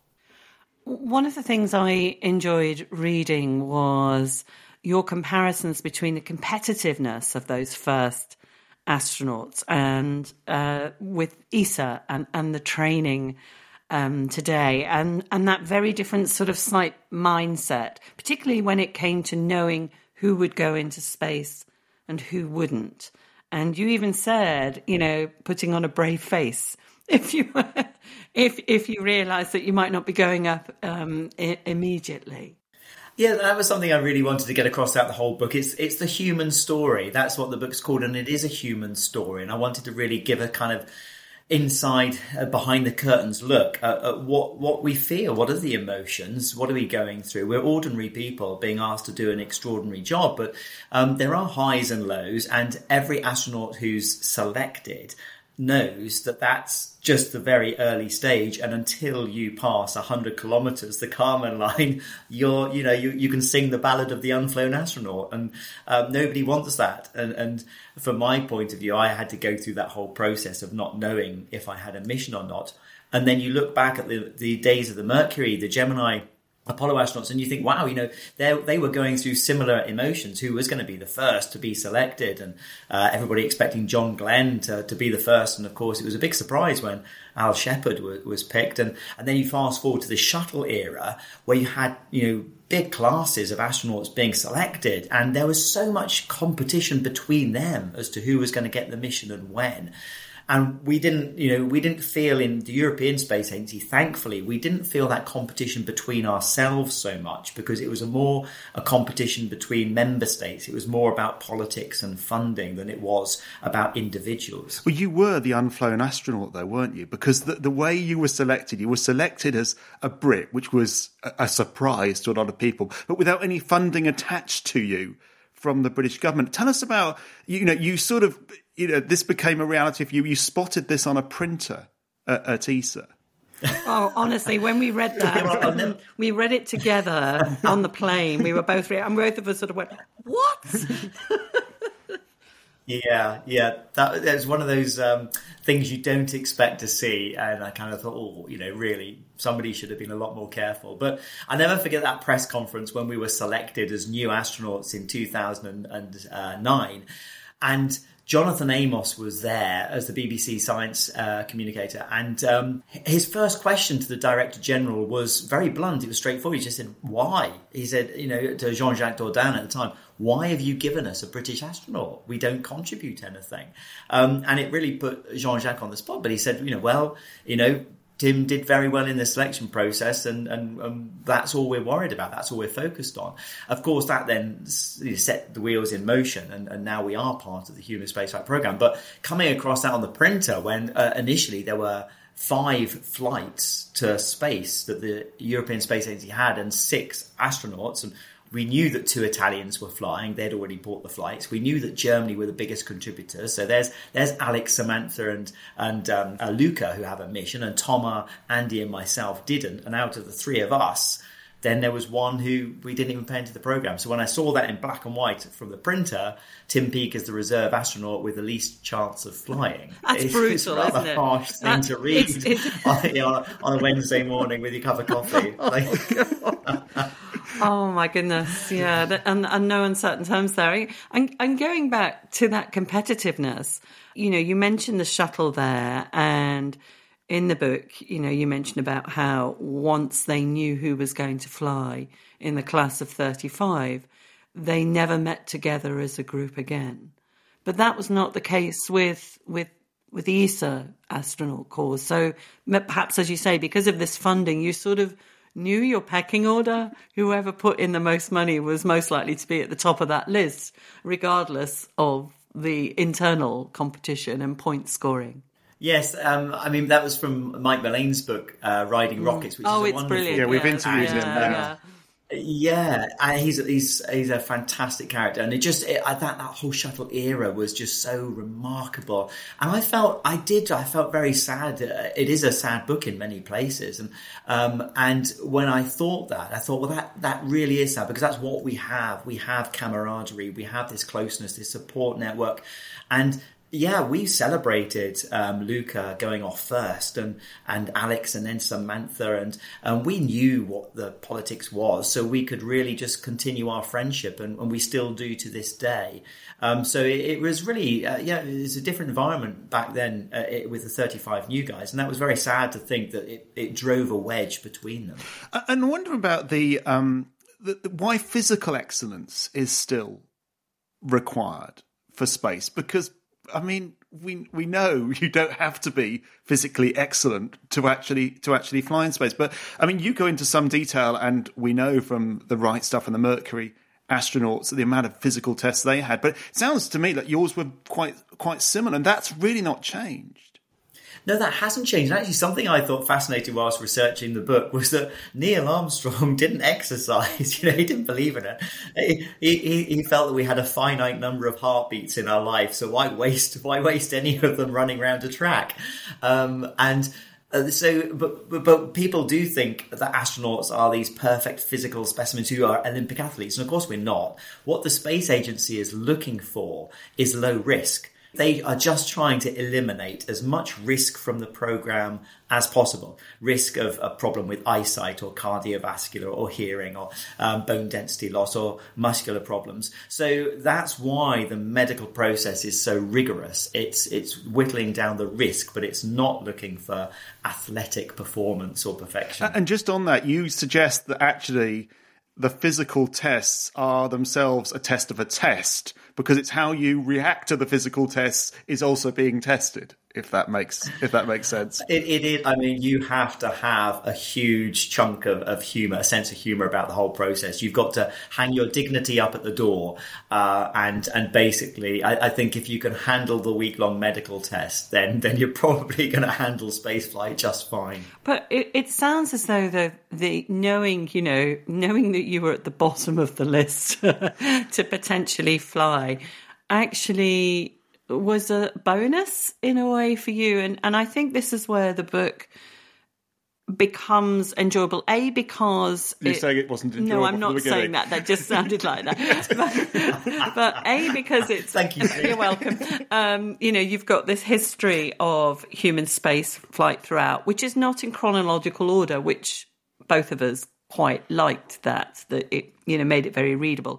One of the things I enjoyed reading was your comparisons between the competitiveness of those first astronauts and uh, with E S A and, and the training um, today, and, and that very different sort of slight mindset, particularly when it came to knowing who would go into space and who wouldn't. And you even said, you know, putting on a brave face if you if if you realise that you might not be going up um, I- immediately. Yeah, that was something I really wanted to get across throughout the whole book. It's it's the human story. That's what the book's called, and it is a human story. And I wanted to really give a kind of inside, uh, behind the curtains look at, at what, what we feel. What are the emotions? What are we going through? We're ordinary people being asked to do an extraordinary job, but um, there are highs and lows, and every astronaut who's selected knows that that's just the very early stage, and until you pass one hundred kilometers, the Kármán line, you're you know you, you can sing the ballad of the unflown astronaut, and um, nobody wants that. And, and from my point of view, I had to go through that whole process of not knowing if I had a mission or not. And then you look back at the, the days of the Mercury, the Gemini, Apollo astronauts, and you think, wow, you know, they they were going through similar emotions. Who was going to be the first to be selected? And uh, everybody expecting John Glenn to, to be the first. And of course, it was a big surprise when Al Shepard was, was picked. And, and then you fast forward to the shuttle era where you had, you know, big classes of astronauts being selected. And there was so much competition between them as to who was going to get the mission and when. And we didn't, you know, we didn't feel in the European Space Agency, thankfully, we didn't feel that competition between ourselves so much, because it was a more a competition between member states. It was more about politics and funding than it was about individuals. Well, you were the unflown astronaut, though, weren't you? Because the, the way you were selected, you were selected as a Brit, which was a, a surprise to a lot of people, but without any funding attached to you from the British government. Tell us about, you know, you sort of... You know, this became a reality for you. You spotted this on a printer at, at E S A. Oh, honestly, when we read that, we read it together on the plane. We were both, and both of us sort of went, "What?" Yeah, yeah, that was one of those um, things you don't expect to see, and I kind of thought, oh, you know, really, somebody should have been a lot more careful. But I never forget that press conference when we were selected as new astronauts in two thousand nine, and Jonathan Amos was there as the B B C science uh, communicator, and um, his first question to the Director General was very blunt. It was straightforward. He just said, "Why?" He said, you know, to Jean-Jacques Dordain at the time, "Why have you given us a British astronaut? We don't contribute anything." Um, and it really put Jean-Jacques on the spot. But he said, you know, well, you know, Tim did very well in the selection process, and, and, and that's all we're worried about. That's all we're focused on. Of course, that then set the wheels in motion, and, and now we are part of the human spaceflight program. But coming across that on the printer, when uh, initially there were five flights to space that the European Space Agency had, and six astronauts, and we knew that two Italians were flying. They'd already bought the flights. We knew that Germany were the biggest contributors. So there's there's Alex, Samantha, and and um, uh, Luca who have a mission, and Thomas, Andy, and myself didn't. And out of the three of us, then there was one who we didn't even pay into the program. So when I saw that in black and white from the printer, Tim Peake is the reserve astronaut with the least chance of flying. That's it's, brutal, it's a rather isn't it? harsh thing that, to read it's, it's... on, you know, on a Wednesday morning with your cup of coffee. Like, oh my goodness, yeah, and, and no uncertain terms there. And, and going back to that competitiveness, you know, you mentioned the shuttle there, and in the book, you know, you mentioned about how once they knew who was going to fly in the class of thirty-five, they never met together as a group again. But that was not the case with with with the E S A astronaut corps. So perhaps, as you say, because of this funding, you sort of knew your pecking order. Whoever put in the most money was most likely to be at the top of that list, regardless of the internal competition and point scoring. Yes, um, I mean, that was from Mike Mullane's book, uh, Riding Rockets, which oh, is a it's wonderful... brilliant. Yeah, we've yeah, interviewed yeah, him now. Yeah. Yeah, and he's he's he's a fantastic character, and it just it, that that whole shuttle era was just so remarkable. And I felt I did I felt very sad. It is a sad book in many places, and um, and when I thought that, I thought, well, that that really is sad, because that's what we have. We have camaraderie, we have this closeness, this support network, and. Yeah, we celebrated um, Luca going off first, and, and Alex, and then Samantha, and and we knew what the politics was, so we could really just continue our friendship, and, and we still do to this day. Um, so it, it was really, uh, yeah, it was a different environment back then uh, it, with the thirty-five new guys, and that was very sad to think that it, it drove a wedge between them. And I wonder about the, um, the, the why physical excellence is still required for space, because I mean, we we know you don't have to be physically excellent to actually to actually fly in space. But I mean, you go into some detail, and we know from the Right Stuff and the Mercury astronauts the amount of physical tests they had. But it sounds to me like yours were quite quite similar, and that's really not changed. No, that hasn't changed. And actually, something I thought fascinating whilst researching the book was that Neil Armstrong didn't exercise. You know, he didn't believe in it. He, he, he felt that we had a finite number of heartbeats in our life, so why waste why waste any of them running around a track? Um, and uh, so, but, but but people do think that astronauts are these perfect physical specimens who are Olympic athletes, and of course we're not. What the space agency is looking for is low risk. They are just trying to eliminate as much risk from the program as possible. Risk of a problem with eyesight or cardiovascular or hearing or um, bone density loss or muscular problems. So that's why the medical process is so rigorous. It's it's whittling down the risk, but it's not looking for athletic performance or perfection. And just on that, you suggest that actually the physical tests are themselves a test of a test, because it's how you react to the physical tests is also being tested, if that makes if that makes sense. It, it is. I mean, you have to have a huge chunk of, of humour, a sense of humour about the whole process. You've got to hang your dignity up at the door, uh, and and basically, I, I think if you can handle the week long medical test, then then you're probably going to handle spaceflight just fine. But it, it sounds as though the the knowing, you know, knowing that you were at the bottom of the list to potentially fly, actually was a bonus in a way for you. And, and I think this is where the book becomes enjoyable. A, because... You're it, saying it wasn't enjoyable. No, I'm not saying that. That just sounded like that. but, but A, because it's... Thank you. You're welcome. Um, you know, you've got this history of human space flight throughout, which is not in chronological order, which both of us quite liked that, that it, you know, made it very readable.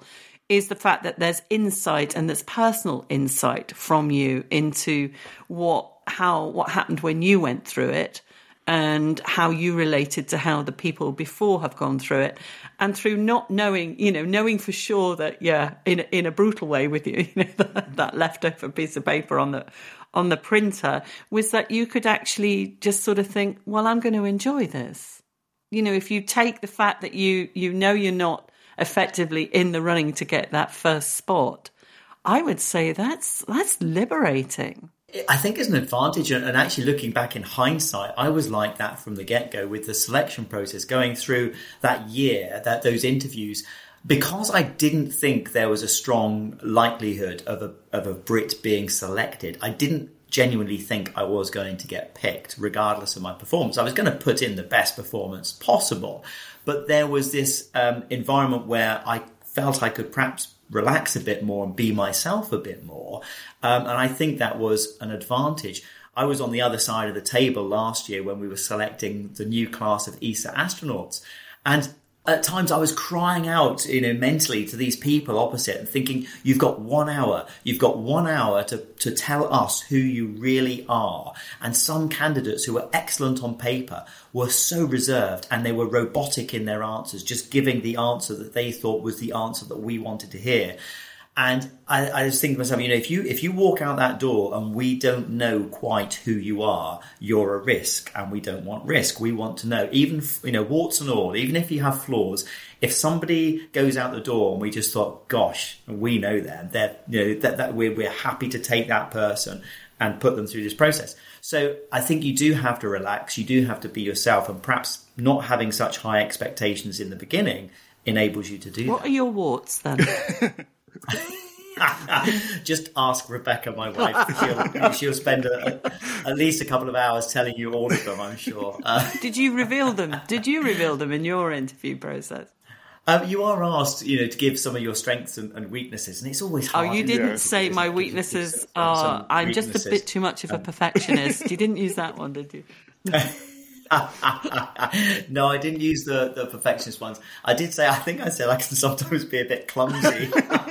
is the fact that there's insight and there's personal insight from you into what how what happened when you went through it, and how you related to how the people before have gone through it, and through not knowing, you know, knowing for sure that, yeah, in in a brutal way with you, you know, that, that leftover piece of paper on the on the printer, was that you could actually just sort of think, well, I'm going to enjoy this. You know, if you take the fact that you you know you're not effectively in the running to get that first spot, I would say that's that's liberating. I think it's an advantage, and actually looking back in hindsight, I was like that from the get-go with the selection process, going through that year, that those interviews, because I didn't think there was a strong likelihood of a of a Brit being selected. I didn't genuinely think I was going to get picked, regardless of my performance. I was going to put in the best performance possible, but there was this um, environment where I felt I could perhaps relax a bit more and be myself a bit more. Um, and I think that was an advantage. I was on the other side of the table last year when we were selecting the new class of E S A astronauts. And at times I was crying out, you know, mentally to these people opposite and thinking, you've got one hour, you've got one hour to, to tell us who you really are. And some candidates who were excellent on paper were so reserved, and they were robotic in their answers, just giving the answer that they thought was the answer that we wanted to hear. And I, I just think to myself, you know, if you if you walk out that door and we don't know quite who you are, you're a risk, and we don't want risk. We want to know, even, you know, warts and all, even if you have flaws, if somebody goes out the door and we just thought, gosh, we know them, that, you know, that, that we're, we're happy to take that person and put them through this process. So I think you do have to relax, you do have to be yourself, and perhaps not having such high expectations in the beginning enables you to do what that. What are your warts then? Just ask Rebecca, my wife. She'll, she'll spend a, a, at least a couple of hours telling you all of them, I'm sure. Uh, Did you reveal them? Did you reveal them in your interview process? Um, you are asked, you know, to give some of your strengths and, and weaknesses, and it's always hard. Oh, you didn't yeah, say my weaknesses are, I'm weaknesses. just a bit too much of a perfectionist. You didn't use that one, did you? No, I didn't use the, the perfectionist ones. I did say, I think I said I can sometimes be a bit clumsy,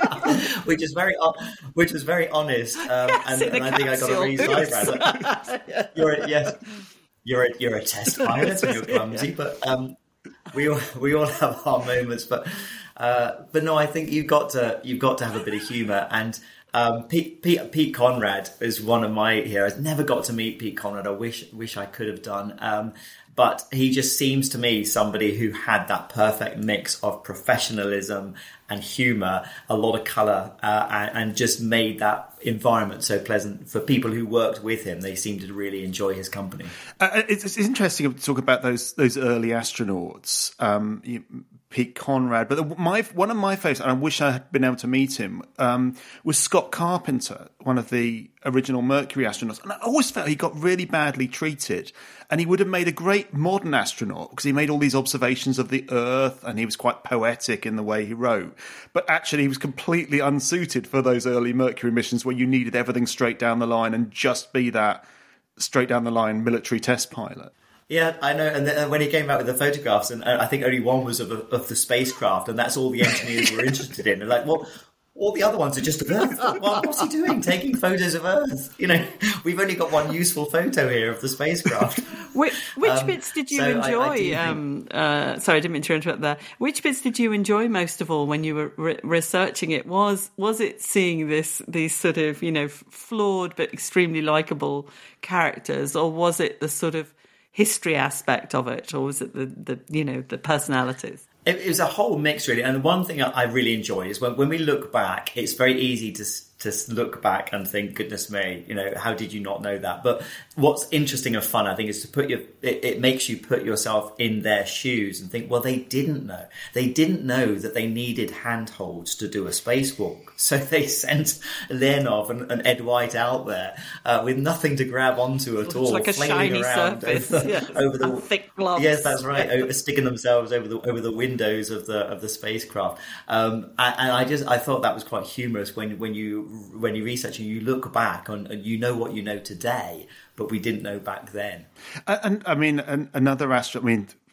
which is very, which was very honest. Um, and, and I think I got a reason eyebrow. You're a, yes, you're a, you're a test pilot and you're clumsy, but um, we all we all have our moments. But uh, but no, I think you've got to you've got to have a bit of humour. And Um, Pete, Pete, Pete Conrad is one of my heroes. Never got to meet Pete Conrad. I wish wish I could have done. Um, but he just seems to me somebody who had that perfect mix of professionalism and humour, a lot of colour, uh, and, and just made that environment so pleasant for people who worked with him. They seemed to really enjoy his company. Uh, it's, it's interesting to talk about those those early astronauts. Um, you, Pete Conrad, but my one of my favourites, and I wish I had been able to meet him, um, was Scott Carpenter, one of the original Mercury astronauts. And I always felt he got really badly treated, and he would have made a great modern astronaut because he made all these observations of the Earth, and he was quite poetic in the way he wrote. But actually, he was completely unsuited for those early Mercury missions where you needed everything straight down the line and just be that straight down the line military test pilot. Yeah, I know. And then when he came out with the photographs, and I think only one was of, of the spacecraft, and that's all the engineers were interested in. They're like, well, all the other ones are just of Earth. Well, what's he doing? Taking photos of Earth? You know, we've only got one useful photo here of the spacecraft. Which, which um, bits did you so enjoy? I, I um, think... uh, sorry, I didn't mean to interrupt there. Which bits did you enjoy most of all when you were re- researching it? Was was it seeing this these sort of, you know, flawed but extremely likeable characters, or was it the sort of history aspect of it, or was it the, the you know, the personalities? It, it was a whole mix, really. And one thing I really enjoy is when, when we look back, it's very easy to to look back and think, goodness me, you know, how did you not know that? But what's interesting and fun, I think, is to put your, it, it makes you put yourself in their shoes and think, well, they didn't know. They didn't know that they needed handholds to do a spacewalk. So they sent Leonov and, and Ed White out there uh, with nothing to grab onto at all, like a shiny surface over, yes. over the and thick gloves. Yes, that's right. Over, sticking themselves over the over the windows of the of the spacecraft. Um, and, and I just I thought that was quite humorous when when you when you research and you look back on, and you know what you know today, but we didn't know back then. And, and I mean, an, another astronaut. I mean,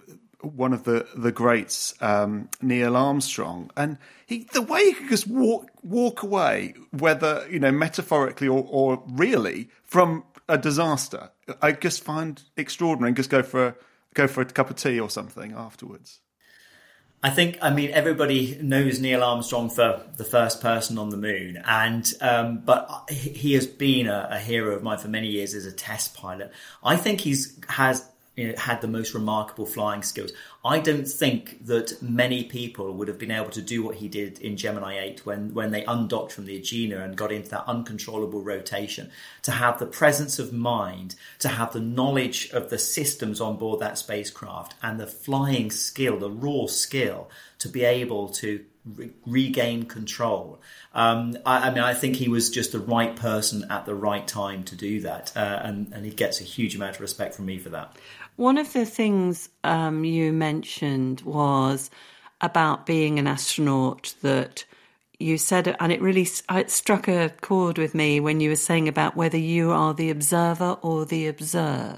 one of the the greats, um, Neil Armstrong, and he the way he could just walk walk away, whether you know metaphorically or, or really, from a disaster, I just find extraordinary. And just go for a, go for a cup of tea or something afterwards. I think, I mean, everybody knows Neil Armstrong for the first person on the moon, and um, but he has been a, a hero of mine for many years as a test pilot. I think he's has you know, had the most remarkable flying skills. I don't think that many people would have been able to do what he did in Gemini eight when, when they undocked from the Agena and got into that uncontrollable rotation, to have the presence of mind, to have the knowledge of the systems on board that spacecraft and the flying skill, the raw skill to be able to re- regain control. Um, I, I mean, I think he was just the right person at the right time to do that. Uh, and, and he gets a huge amount of respect from me for that. One of the things um, you mentioned was about being an astronaut, that you said, and it really it struck a chord with me when you were saying about whether you are the observer or the observed.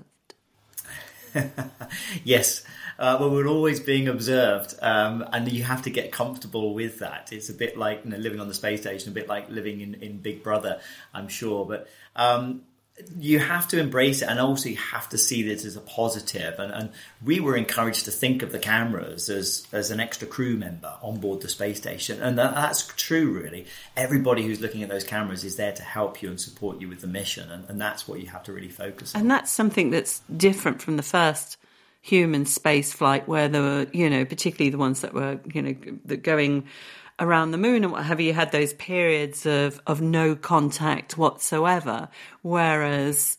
Yes. Uh, well, we're always being observed, um, and you have to get comfortable with that. It's a bit like you know, living on the space station, a bit like living in, in Big Brother, I'm sure. But um, you have to embrace it, and also you have to see this as a positive. And, and we were encouraged to think of the cameras as, as an extra crew member on board the space station. And that, that's true, really. Everybody who's looking at those cameras is there to help you and support you with the mission. And, and that's what you have to really focus on. And that's something that's different from the first human space flight, where there were, you know, particularly the ones that were, you know, that going around the moon and what have you, had those periods of, of no contact whatsoever. Whereas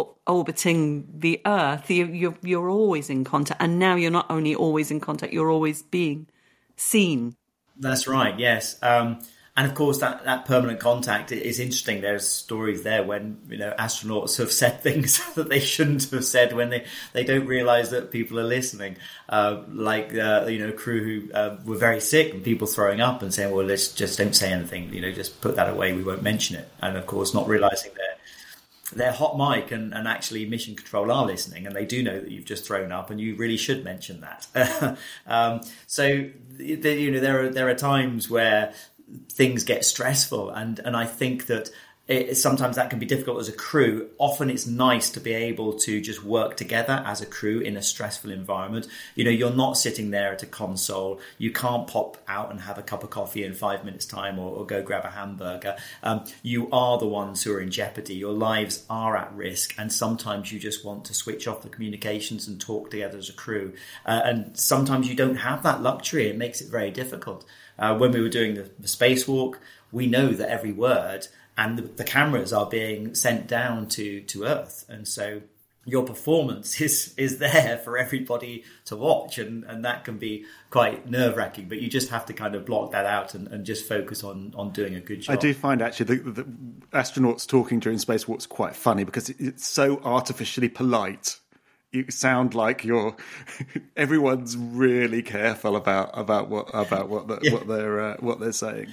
orbiting the Earth, you, you're, you're always in contact. And now you're not only always in contact, you're always being seen. That's right, yes. Um, and of course, that, that permanent contact is interesting. There's stories there when, you know, astronauts have said things that they shouldn't have said when they, they don't realise that people are listening. Uh, like, uh, you know, crew who uh, were very sick and people throwing up and saying, well, let's just don't say anything, you know, just put that away, we won't mention it. And of course, not realising that they're hot mic and, and actually mission control are listening, and they do know that you've just thrown up and you really should mention that. um, so, the, you know, there are, there are times where things get stressful, and, and I think that it, sometimes that can be difficult as a crew. Often it's nice to be able to just work together as a crew in a stressful environment. You know, you're not sitting there at a console. You can't pop out and have a cup of coffee in five minutes time or, or go grab a hamburger. Um, you are the ones who are in jeopardy. Your lives are at risk. And sometimes you just want to switch off the communications and talk together as a crew. Uh, and sometimes you don't have that luxury. It makes it very difficult. Uh, when we were doing the, the spacewalk, we know that every word and the, the cameras are being sent down to, to Earth. And so your performance is, is there for everybody to watch. And, and that can be quite nerve-wracking. But you just have to kind of block that out and, and just focus on, on doing a good job. I do find, actually, the, the astronauts talking during spacewalks quite funny because it's so artificially polite. You sound like you're. Everyone's really careful about about what about what the, yeah. what they're uh, what they're saying.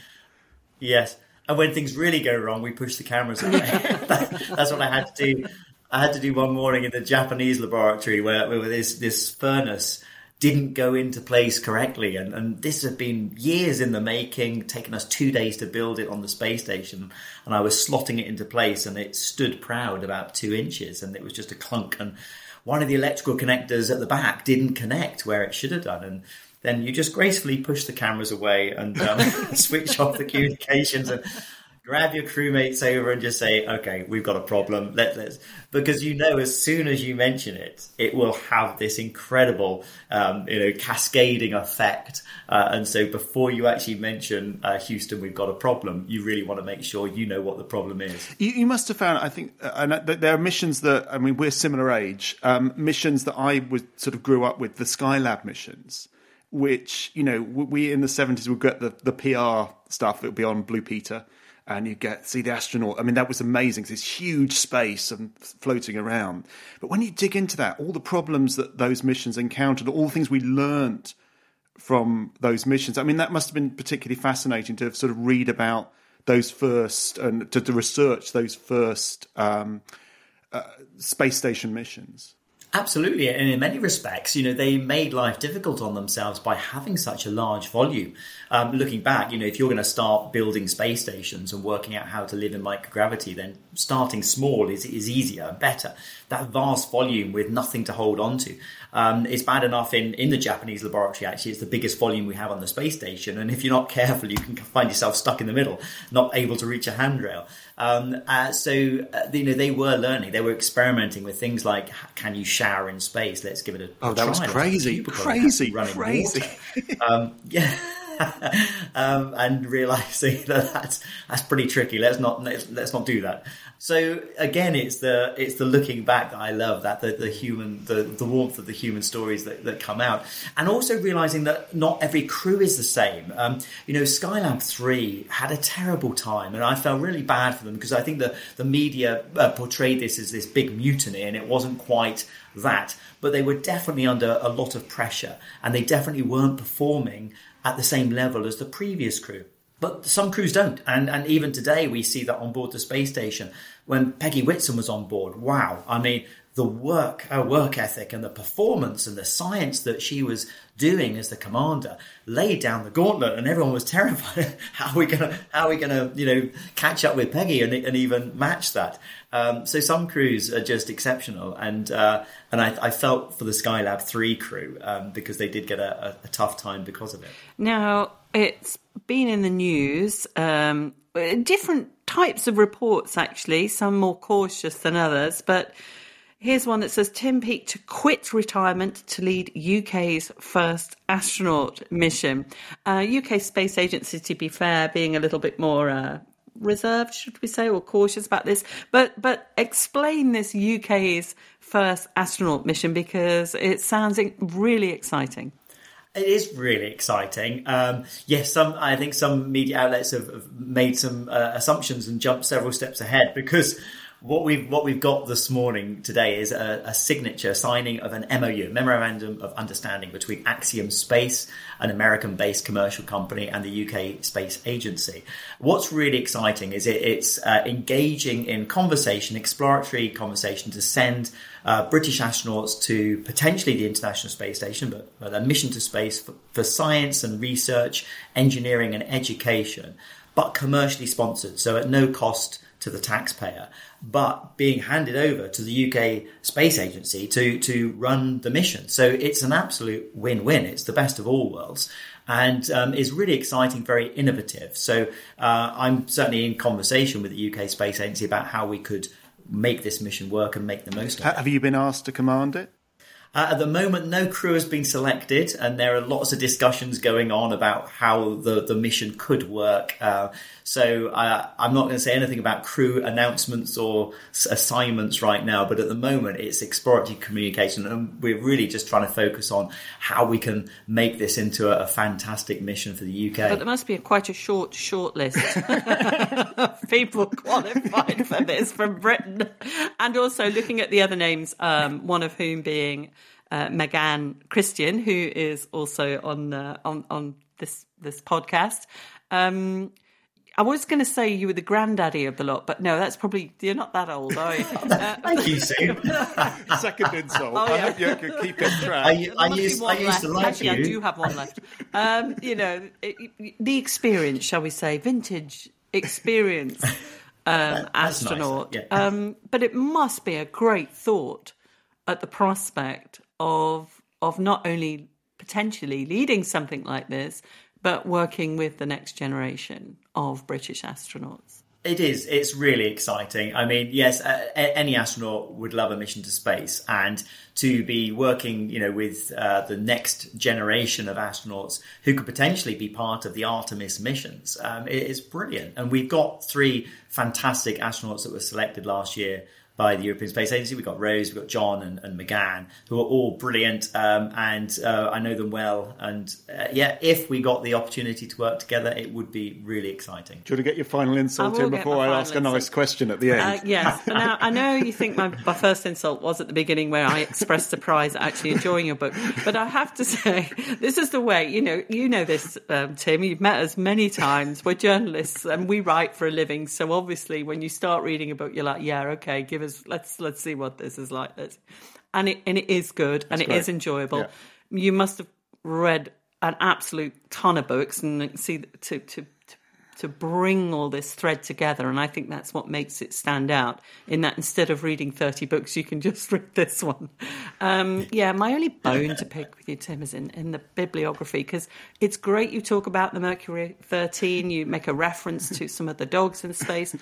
Yes. And when things really go wrong, we push the cameras away. that, that's what I had to do. I had to do one morning in the Japanese laboratory where, where this, this furnace didn't go into place correctly. And, and this had been years in the making, taken us two days to build it on the space station. And I was slotting it into place and it stood proud about two inches and it was just a clunk. And one of the electrical connectors at the back didn't connect where it should have done. And then you just gracefully push the cameras away and um, switch off the communications and grab your crewmates over and just say, okay, we've got a problem. Let, let's, because you know, as soon as you mention it, it will have this incredible, um, you know, cascading effect. Uh, and so before you actually mention uh, Houston, we've got a problem, you really want to make sure you know what the problem is. You, you must have found, I think, uh, and there are missions that, I mean, we're similar age, um, missions that I was sort of grew up with, the Skylab missions, which, you know, we in the seventies would get the, the P R stuff that would be on Blue Peter, and you get see the astronaut. I mean, that was amazing. It's huge space and floating around. But when you dig into that, all the problems that those missions encountered, all the things we learnt from those missions, I mean, that must have been particularly fascinating to sort of read about those first and to, to research those first um, uh, space station missions. Absolutely. And in many respects, you know, they made life difficult on themselves by having such a large volume. Um, looking back, you know, if you're going to start building space stations and working out how to live in microgravity, then starting small is, is easier and better. That vast volume with nothing to hold on to. Um, it's bad enough in, in the Japanese laboratory, actually. It's the biggest volume we have on the space station. And if you're not careful, you can find yourself stuck in the middle, not able to reach a handrail. Um, uh, so, uh, you know, they were learning. They were experimenting with things like, can you shower in space? Let's give it a, oh, a that try. was crazy, crazy, crazy. um, yeah. um, and realizing that that's that's pretty tricky. Let's not let's, let's not do that. So again, it's the it's the looking back that I love, that the, the human the, the warmth of the human stories that, that come out, and also realizing that not every crew is the same. Um, you know, Skylab three had a terrible time, and I felt really bad for them because I think the the media uh, portrayed this as this big mutiny, and it wasn't quite that. But they were definitely under a lot of pressure, and they definitely weren't performing at the same level as the previous crew. But some crews don't. And and even today we see that on board the space station. When Peggy Whitson was on board, wow, I mean, the work, her work ethic and the performance and the science that she was doing as the commander laid down the gauntlet, and everyone was terrified. How are we gonna how are we gonna, you know, catch up with Peggy and, and even match that? Um, so some crews are just exceptional, and uh, and I, I felt for the Skylab three crew um, because they did get a, a, a tough time because of it. Now, it's been in the news, um, different types of reports actually, some more cautious than others, but here's one that says Tim Peake to quit retirement to lead U K's first astronaut mission. Uh, U K Space Agency, to be fair, being a little bit more uh, reserved, should we say, or cautious about this. But but explain this U K's first astronaut mission, because it sounds really exciting. It is really exciting. Um, yes, some I think some media outlets have, have made some uh, assumptions and jumped several steps ahead, because what we've what we've got this morning today is a, a signature signing of an M O U, Memorandum of Understanding, between Axiom Space, an American-based commercial company, and the U K Space Agency. What's really exciting is it, it's uh, engaging in conversation, exploratory conversation, to send uh, British astronauts to potentially the International Space Station, but, but a mission to space for, for science and research, engineering and education, but commercially sponsored, so at no cost to the taxpayer, but being handed over to the U K Space Agency to, to run the mission. So it's an absolute win-win. It's the best of all worlds, and um, is really exciting, very innovative. So uh, I'm certainly in conversation with the U K Space Agency about how we could make this mission work and make the most of it. Have you been asked to command it? Uh, at the moment, no crew has been selected, and there are lots of discussions going on about how the, the mission could work. Uh, so uh, I'm not going to say anything about crew announcements or s- assignments right now, but at the moment it's exploratory communication, and we're really just trying to focus on how we can make this into a, a fantastic mission for the U K. But there must be a, quite a short, short list of people qualified for this from Britain. And also looking at the other names, um, one of whom being Uh, McGann Christian, who is also on uh, on on this this podcast. Um, I was going to say you were the granddaddy of the lot, but no, that's probably, you're not that old, are you? Uh, Thank you, Sue. Second insult. Oh, I yeah. hope you can keep it track. I, There I must be used, I one used left. to like Actually, you. I do have one left. Um, you know, it, the experience, shall we say, vintage experience um, That's astronaut. nice, yeah. Um, but it must be a great thought at the prospect of of not only potentially leading something like this, but working with the next generation of British astronauts. It is. It's really exciting. I mean, yes, uh, any astronaut would love a mission to space, and to be working, you know, with uh, the next generation of astronauts who could potentially be part of the Artemis missions, um, it is brilliant. And we've got three fantastic astronauts that were selected last year by the European Space Agency. We've got Rose, we've got John and, and McGann, who are all brilliant, um, and uh, I know them well. And uh, yeah, if we got the opportunity to work together, it would be really exciting. Do you want to get your final insult I will in get before my I final ask a nice insult. question at the end? Uh, yes. Now, I know you think my, my first insult was at the beginning, where I expressed surprise at actually enjoying your book. But I have to say, this is the way, you know, you know this, um, Tim, you've met us many times. We're journalists and we write for a living. So obviously when you start reading a book, you're like, yeah, okay, give us, let's, let's see what this is like. Let's, and it and it is good, and It's it great. is enjoyable. Yeah. You must have read an absolute ton of books, and see to to. to bring all this thread together, and I think that's what makes it stand out, in that instead of reading thirty books, you can just read this one. Um, yeah, my only bone to pick with you, Tim, is in, in the bibliography, because it's great you talk about the Mercury thirteen, you make a reference to some of the dogs in space.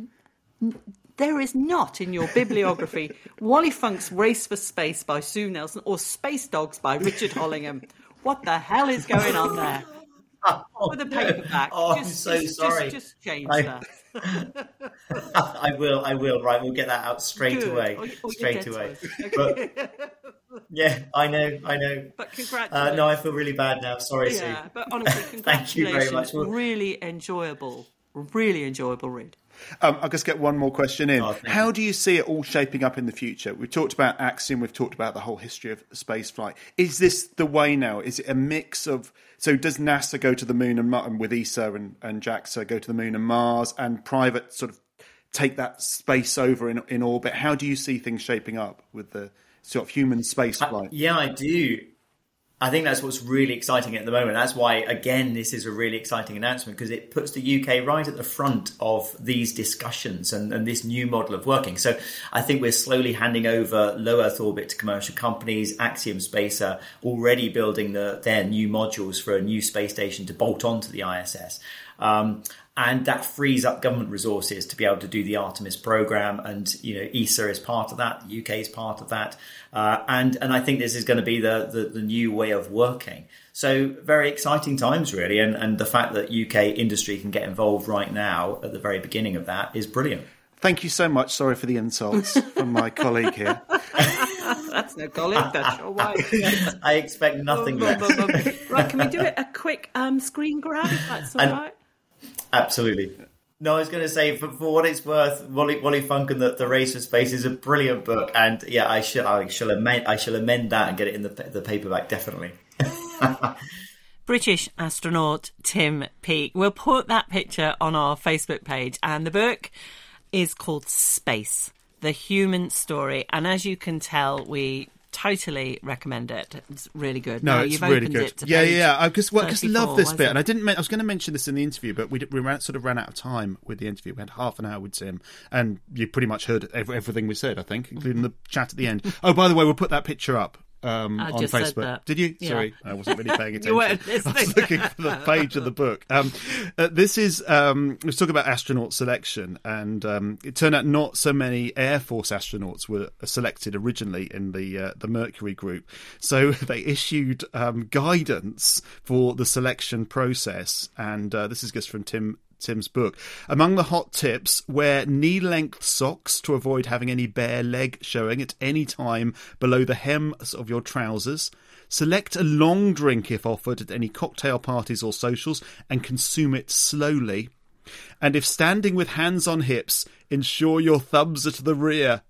There is not in your bibliography Wally Funk's Race for Space by Sue Nelson or Space Dogs by Richard Hollingham. What the hell is going on there? Oh, With a paperback. Oh, just, I'm so just, sorry. Just, just change I, that. I will, I will. Right, we'll get that out straight Good. away. Or, or straight you away. Okay. But, yeah, I know, I know. But congratulations. Uh, no, I feel really bad now. Sorry, Sue. Yeah, but honestly, congratulations. Thank you very much. Really enjoyable, really enjoyable read. Um, I'll just get one more question in. Oh, thank How you. do you see it all shaping up in the future? We've talked about Axiom, we've talked about the whole history of spaceflight. Is this the way now? Is it a mix of... So does NASA go to the moon and, and with E S A and, and JAXA go to the moon and Mars, and private sort of take that space over in, in orbit? How do you see things shaping up with the sort of human spaceflight? Yeah, I do. I think that's what's really exciting at the moment. That's why, again, this is a really exciting announcement, because it puts the U K right at the front of these discussions and, and this new model of working. So I think we're slowly handing over low Earth orbit to commercial companies. Axiom Space are already building the, their new modules for a new space station to bolt onto the I S S. Um, and that frees up government resources to be able to do the Artemis program. And, you know, E S A is part of that. The U K is part of that. Uh, and, and I think this is going to be the, the, the new way of working. So very exciting times, really. And, and the fact that U K industry can get involved right now at the very beginning of that is brilliant. Thank you so much. Sorry for the insults from my colleague here. That's no colleague, that's your wife. I expect nothing less. Right, can we do it a quick um, screen grab, if that's all And- right? Absolutely. No, I was going to say, for, for what it's worth, Wally, Wally Funk and the, the Race for Space is a brilliant book, and yeah, I shall, I shall amend, I shall amend that and get it in the the paperback, definitely. British astronaut Tim Peake. We'll put that picture on our Facebook page, and the book is called Space: The Human Story, and as you can tell, we totally recommend it. It's really good. No, now, it's you've really opened good. It to yeah, page yeah. I just, well, just love this thirty-four, bit, was and it? I didn't. Men- I was going to mention this in the interview, but we we ran, sort of ran out of time with the interview. We had half an hour with Tim, and you pretty much heard every, everything we said, I think, including the chat at the end. Oh, by the way, we'll put that picture up. Um, I on just said Facebook. that. Did you? Yeah. Sorry, I wasn't really paying attention. You weren't I was listening. looking for the page of the book. Um, uh, this is, um, let's talk about astronaut selection. And um, it turned out not so many Air Force astronauts were selected originally in the uh, the Mercury group. So they issued um, guidance for the selection process. And uh, this is just from Tim Tim's book. Among the hot tips, wear knee-length socks to avoid having any bare leg showing at any time below the hem of your trousers. Select a long drink if offered at any cocktail parties or socials and consume it slowly. And if standing with hands on hips, ensure your thumbs are to the rear.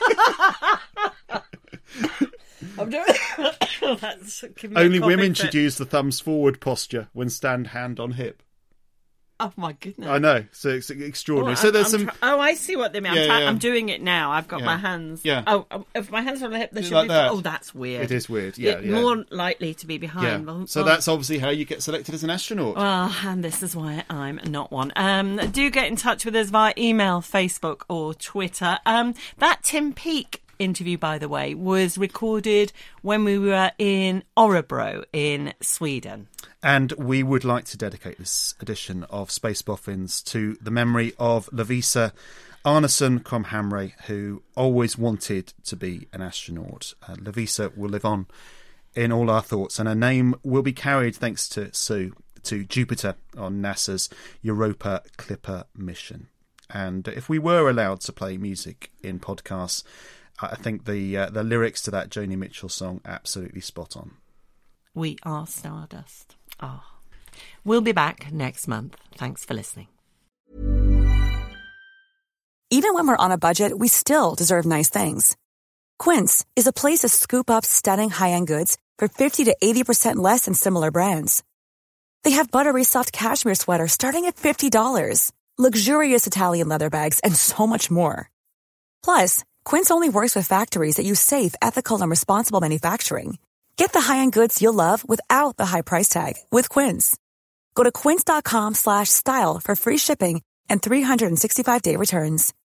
I'm doing That's giving me a Only coffee women fit. should use the thumbs forward posture when stand hand on hip. Oh my goodness! I know, so it's extraordinary. Oh, so I'm- there's I'm some. try- oh, I see what they mean. I'm, Yeah, tra- yeah. I'm doing it now. I've got Yeah. my hands. Yeah. Oh, um, if my hands are on the hip, they Is it should like be. that? Oh, that's weird. It is weird. Yeah, You're yeah. More likely to be Yeah. behind. Well, So well, that's obviously how you get selected as an astronaut. Well, and this is why I'm not one. Um, do get in touch with us via email, Facebook, or Twitter. Um, that Tim Peake interview, by the way, was recorded when we were in Örebro in Sweden. And we would like to dedicate this edition of Space Boffins to the memory of Lovisa Arnason Cromhamre, who always wanted to be an astronaut. Uh, Lovisa will live on in all our thoughts, and her name will be carried, thanks to Sue, to Jupiter on NASA's Europa Clipper mission. And if we were allowed to play music in podcasts, I think the uh, the lyrics to that Joni Mitchell song absolutely spot on. We are Stardust. Ah. We'll be back next month. Thanks for listening. Even when we're on a budget, we still deserve nice things. Quince is a place to scoop up stunning high-end goods for fifty to eighty percent less than similar brands. They have buttery soft cashmere sweaters starting at fifty dollars, luxurious Italian leather bags, and so much more. Plus, Quince only works with factories that use safe, ethical, and responsible manufacturing. Get the high-end goods you'll love without the high price tag with Quince. Go to quince.com slash style for free shipping and three sixty-five day returns.